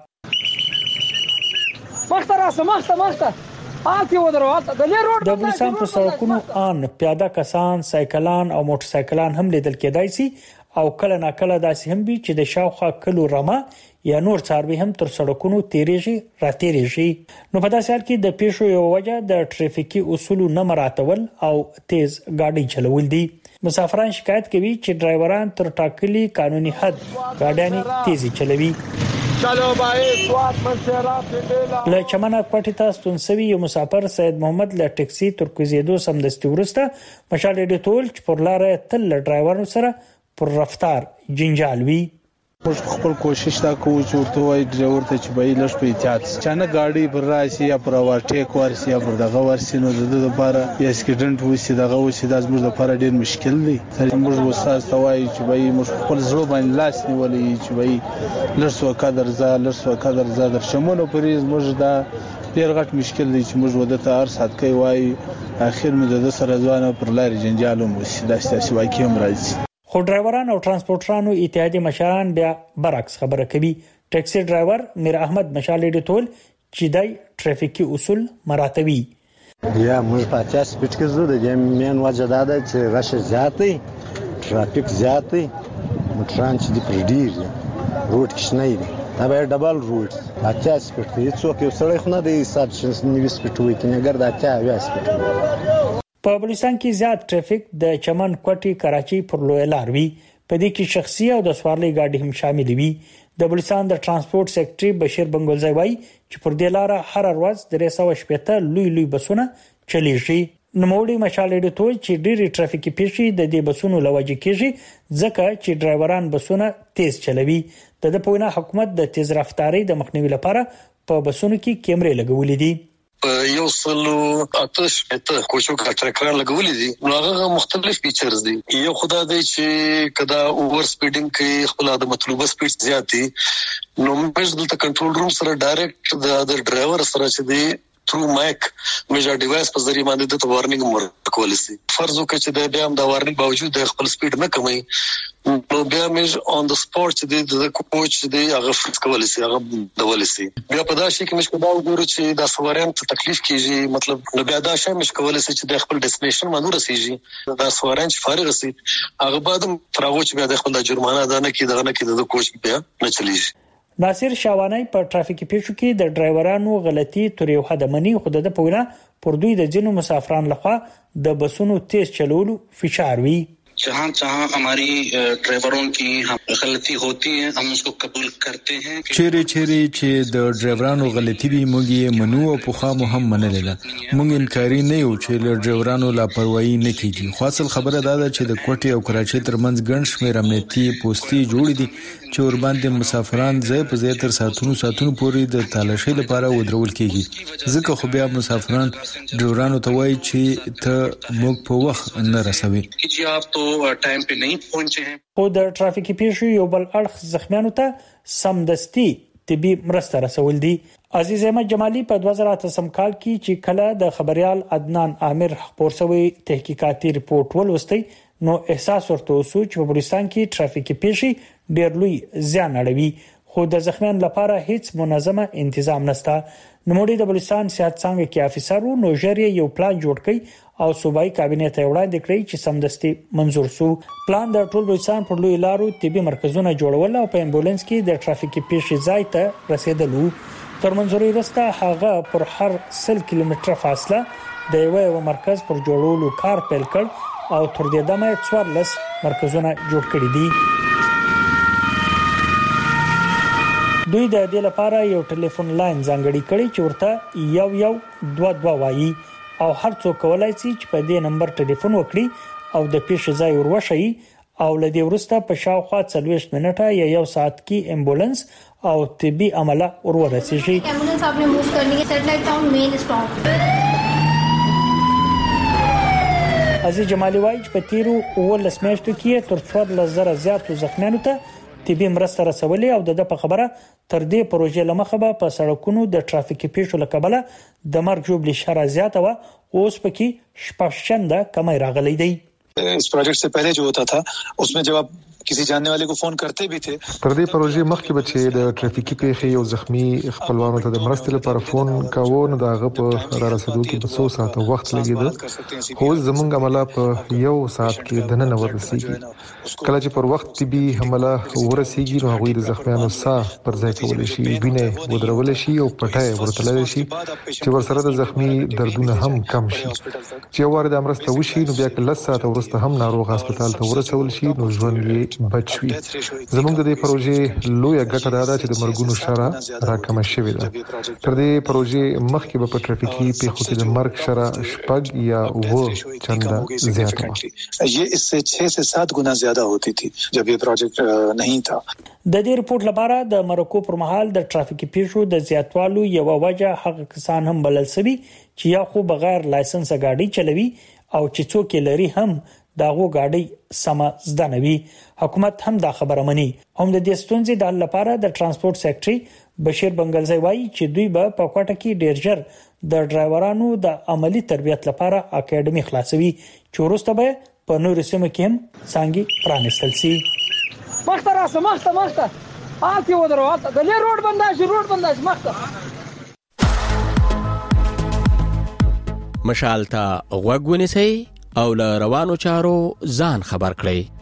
د بلوچستان په سړکونو ان پیاده کسان، سایکلان او موټر سایکلان هم لیدل کېدای شي او کله ناکله داسې هم وي چې د شاوخوا کلو رمه یا نور څاروي هم تر سړکونو تیریږي راتیریږي. نو په داسې حال کې د پیښو یو وجه د ټریفیکي اصولو نه مراعاتول او تیز گاډي چلول دي. مسافران شکایت کوي چې ډرایوران تر ټاکلي قانوني حد گاډیانې تیزي چلوي. له چمنه کوټی ته ستونسوي یو مسافر سید محمد له ټکسي تر کوزیدو سمدستي ورسته مشال ډیټول چې پر لار تل ډرایورانو سره پر رفتار جنجال وی. موږ خپل کوشش دا کوو چې ورته وایي ډرایور ته چې به لږ په احتیاط چانه گاډي پر راشي یا پر اوورټیک ورسي یا پر دغه ورسي نو د لپاره یا اکسیډنټ وشي دغه وشي د زموږ لپاره ډیر مشکل دی. موږ استاد ته وایي چې به موږ خپل زړه باندې لاس نیولې چې به لږ قدر زادر شمونو پریز موږ دا ډیر غټ مشکل دی چې موږ ودته هر سات کوي وایي اخر مې د سره ځوانه پر لارې جنجالوم وشي دا ستاسو واقعي هم راځي. خو ډرایوران او ترانسپورټرانو اتحادیې مشران بیا برعکس خبره کوي. ټیکسي ډرایور میر احمد مشال ډیټول چې دای ټریفیکي اصول مراعاتوي. یا موږ په 50 سپیډ کې زو د مین وجه دا ده چې رش زیات دی، ټرافیک زیات دی، موټران چې دی پر ډیر روډ کې شنه دي دا به ډبل روټ 50 سپیډ دی څوک یو سړی خو نه دی 90 سپیډ وي کنه ګر دا 80 سپیډ. په بلوچستان کې زیات ټریفیک د چمن کوټي کراچي پر لوی لار وی په دې کې شخصي او د سوارلۍ گاډي هم شامل وي. د بلوچستان د ترانسپورت سېکټري بشیر بنگلزی وایي چې پر دې لار هر ورځ 380 لوی بسونه چلیږي. نوموړي مشال اډیټوي چې ډېری ټرافیکي پیښې د دې بسونو لوجه کېږي ځکه چې ډرایوران بسونه تیز چلوي. د پوینه حکومت د تیز رفتارۍ د مخنیوي لپاره په بسونو کې کیمرې لګولې دي. یو سلو آتش ته کوچو کټرکران لګولې دي. نو هغه مختلف فیچرز دي. یو خدا دی چې کدا اوور سپیډینګ کې خپل د مطلوبه سپیډ زیاتی نو موږ دلته کنټرول روم سره ډایرکټ د ډرایور سره چې دی تھرو مایک میجر ډیوایس په ذریعہ باندې د وارنینګ ورکول شي. فرض وکړي چې د هم د وارنینګ باوجود د خپل سپیډ نه کموي نو بیا موږ اون د سپورت چې د کوچ دی هغه فکس کول شي هغه ډول شي. بیا په دا شي کې موږ دا وګورو چې د سواران ته تکلیف کیږي مطلب نو بیا دا شی موږ کول شي چې د خپل ډیسټینیشن باندې رسیږي. دا سواران چې فارغ شي هغه بعد تراغو چې بیا د خپل جرمانه ادا نه کیږي د کوچ بیا نه چلیږي. ناصر شاوانی په ټرافیکي پیښو کې د ډرایورانو غلطي تر یو حد منی خو د پوینه پر دوی د جنو مسافرانو لخوا د بسونو تیز چلولو فشار وی. जहाँ हमारी ड्राइवरों की गलती होती है हम उसको कबूल करते हैं. چیرې چې د ډرایورانو غلطي وي موږ یې منو او په خامو هم منلې ده. موږ انکاري نه یو چې له ډرایورانو لاپروايي نه کیږي. خو اصل خبره دا ده چې د کوټي او کراچي ترمنځ ګڼ شمېر امنیتي پوسټي جوړ دي چې ور باندې مسافران ځای په ځای تر ساتونو پورې د تالاشۍ لپاره ودرول کیږي. ځکه خو بیا مسافران ډرایورانو ته وایي چې ته موږ په وخت نه رسوي. ټایم په نه پہنچے ہیں. خو د ټرافیکي پیښو یو بل اړخ زخمیانو ته سمدستي طبي مرسته رسول دي. عزیز احمد جمالی په 2008 کال کې چې کله د خبريال عدنان عامر خبر شوی تحقیقاتي رپورت ولوستي نو احساس ورته وسو چې په بلوچستان کې ټرافیکي پیښې ډېر لوی زیان اړوي خو د زخمیانو لپاره هیڅ منظمه تنظیم نشته. نوموړي د بلوچستان صحت څنګه کې افیسرو نو ژر یو پلان جوړ کړي او صوبایي کابینه ته وړاندې کړی چې سمدستي منزور شو. پلان د ټول بلوچستان پر لوی لارو طبي مرکزونه جوړول او په امبولانس کې د ټرافیکي پیښې ځای ته رسیدلو. تر منځوري وروسته هغه پر هر 100 کیلومتر فاصله د یو مرکز پر جوړولو کار پیل کړ او تر دې دمه 14 مرکزونه جوړ کړي دي. دوی د دې لپاره یو ټلیفون لاین ځانګړی کړی چې ورته 112 وایي او هر څوک کولای شي چې په دې نمبر ټلیفون وکړي او د پیښې ځای ورشي او لدی ورسته په شاوخوا 40 منټه یا یو ساعت کې امبولانس او طبي عمله ورسیږي. एम्बुलेंस आपने मूव करनी है सैटेलाइट टाउन मेन स्टॉप. عزیز جمالی وایي چې په تیرو 19 میاشتو کې تر 4000 زیاتو زخمیانو ته طبي مرسته رسولې او د په خبره تر دې پروژې لمخه به په سړکونو د ټرافیکي پیښو لکبله د مرګ جوړ شرا زیاته و اوس پکې شپږشنده کمی راغلي دی. इस प्रोजेक्ट से पहले जो होता था उसमें जब आप किसी जानने वाले को फोन करते भी थे تر دې پروژې مخکې به چې د ټرافیکي پیښې یو زخمی خپلوانو ته د مرستې لپاره فون کاوه نو داغه په را رسیدو کې په 100 ساعت وخت لګیده. خو زمونږ عمله په یو ساعت کې د نن ورسیږي. کله چې پر وخت طبي حمله ورسیږي نو هغه د زخمیانو ساه پر ځای کول شي وینه ودرول شي او پټای ورتلل شي چې ورسره د زخمی دردونه هم کم شي. چې ور د مرسته وشي نو بیا کله ساعت ورسته هم ناروغ هسپتال ته ورسول شي نو ژوند بچوي. زموږ د دې پروژې لویه ګټه دا ده چې د مرګونو شرح راکم شوې ده. تر دې پروژې مخکې په ټرافیکي پیښو کې د مرګ شرح شپږ یا 9 چنده زیاته وه. یہ اس سے 6 سے 7 گنا زیادہ ہوتی تھی جب یہ پروجیکٹ نہیں تھا. د دې رپورت لپاره د مرکو پر مهال د ټرافیکي پیښو د زیاتوالو یو وجه هغه کسان هم بلل سوي چې یا خو بغیر لایسنس غاډي چلوي او چې څوک لري هم داغو غاډي سم زده نه وي. حکومت هم دا خبره مني. هم د دې ستونزې د حل لپاره د ترانسپورت سېکټري بشیر بنگلزی وایي چې دوی به په کوټه کې ډیر ژر د ډرایورانو د عملی تربیت لپاره اکیډمي خلاصوي چې وروسته به په نورو سیمو کې هم څنګه پرانستل شي. مخته راسه مخته آتی ودرو د لې روډ بنداش مخته. مشال ته غوږ ونیسئ او له روانو چارو ځان خبر کړئ.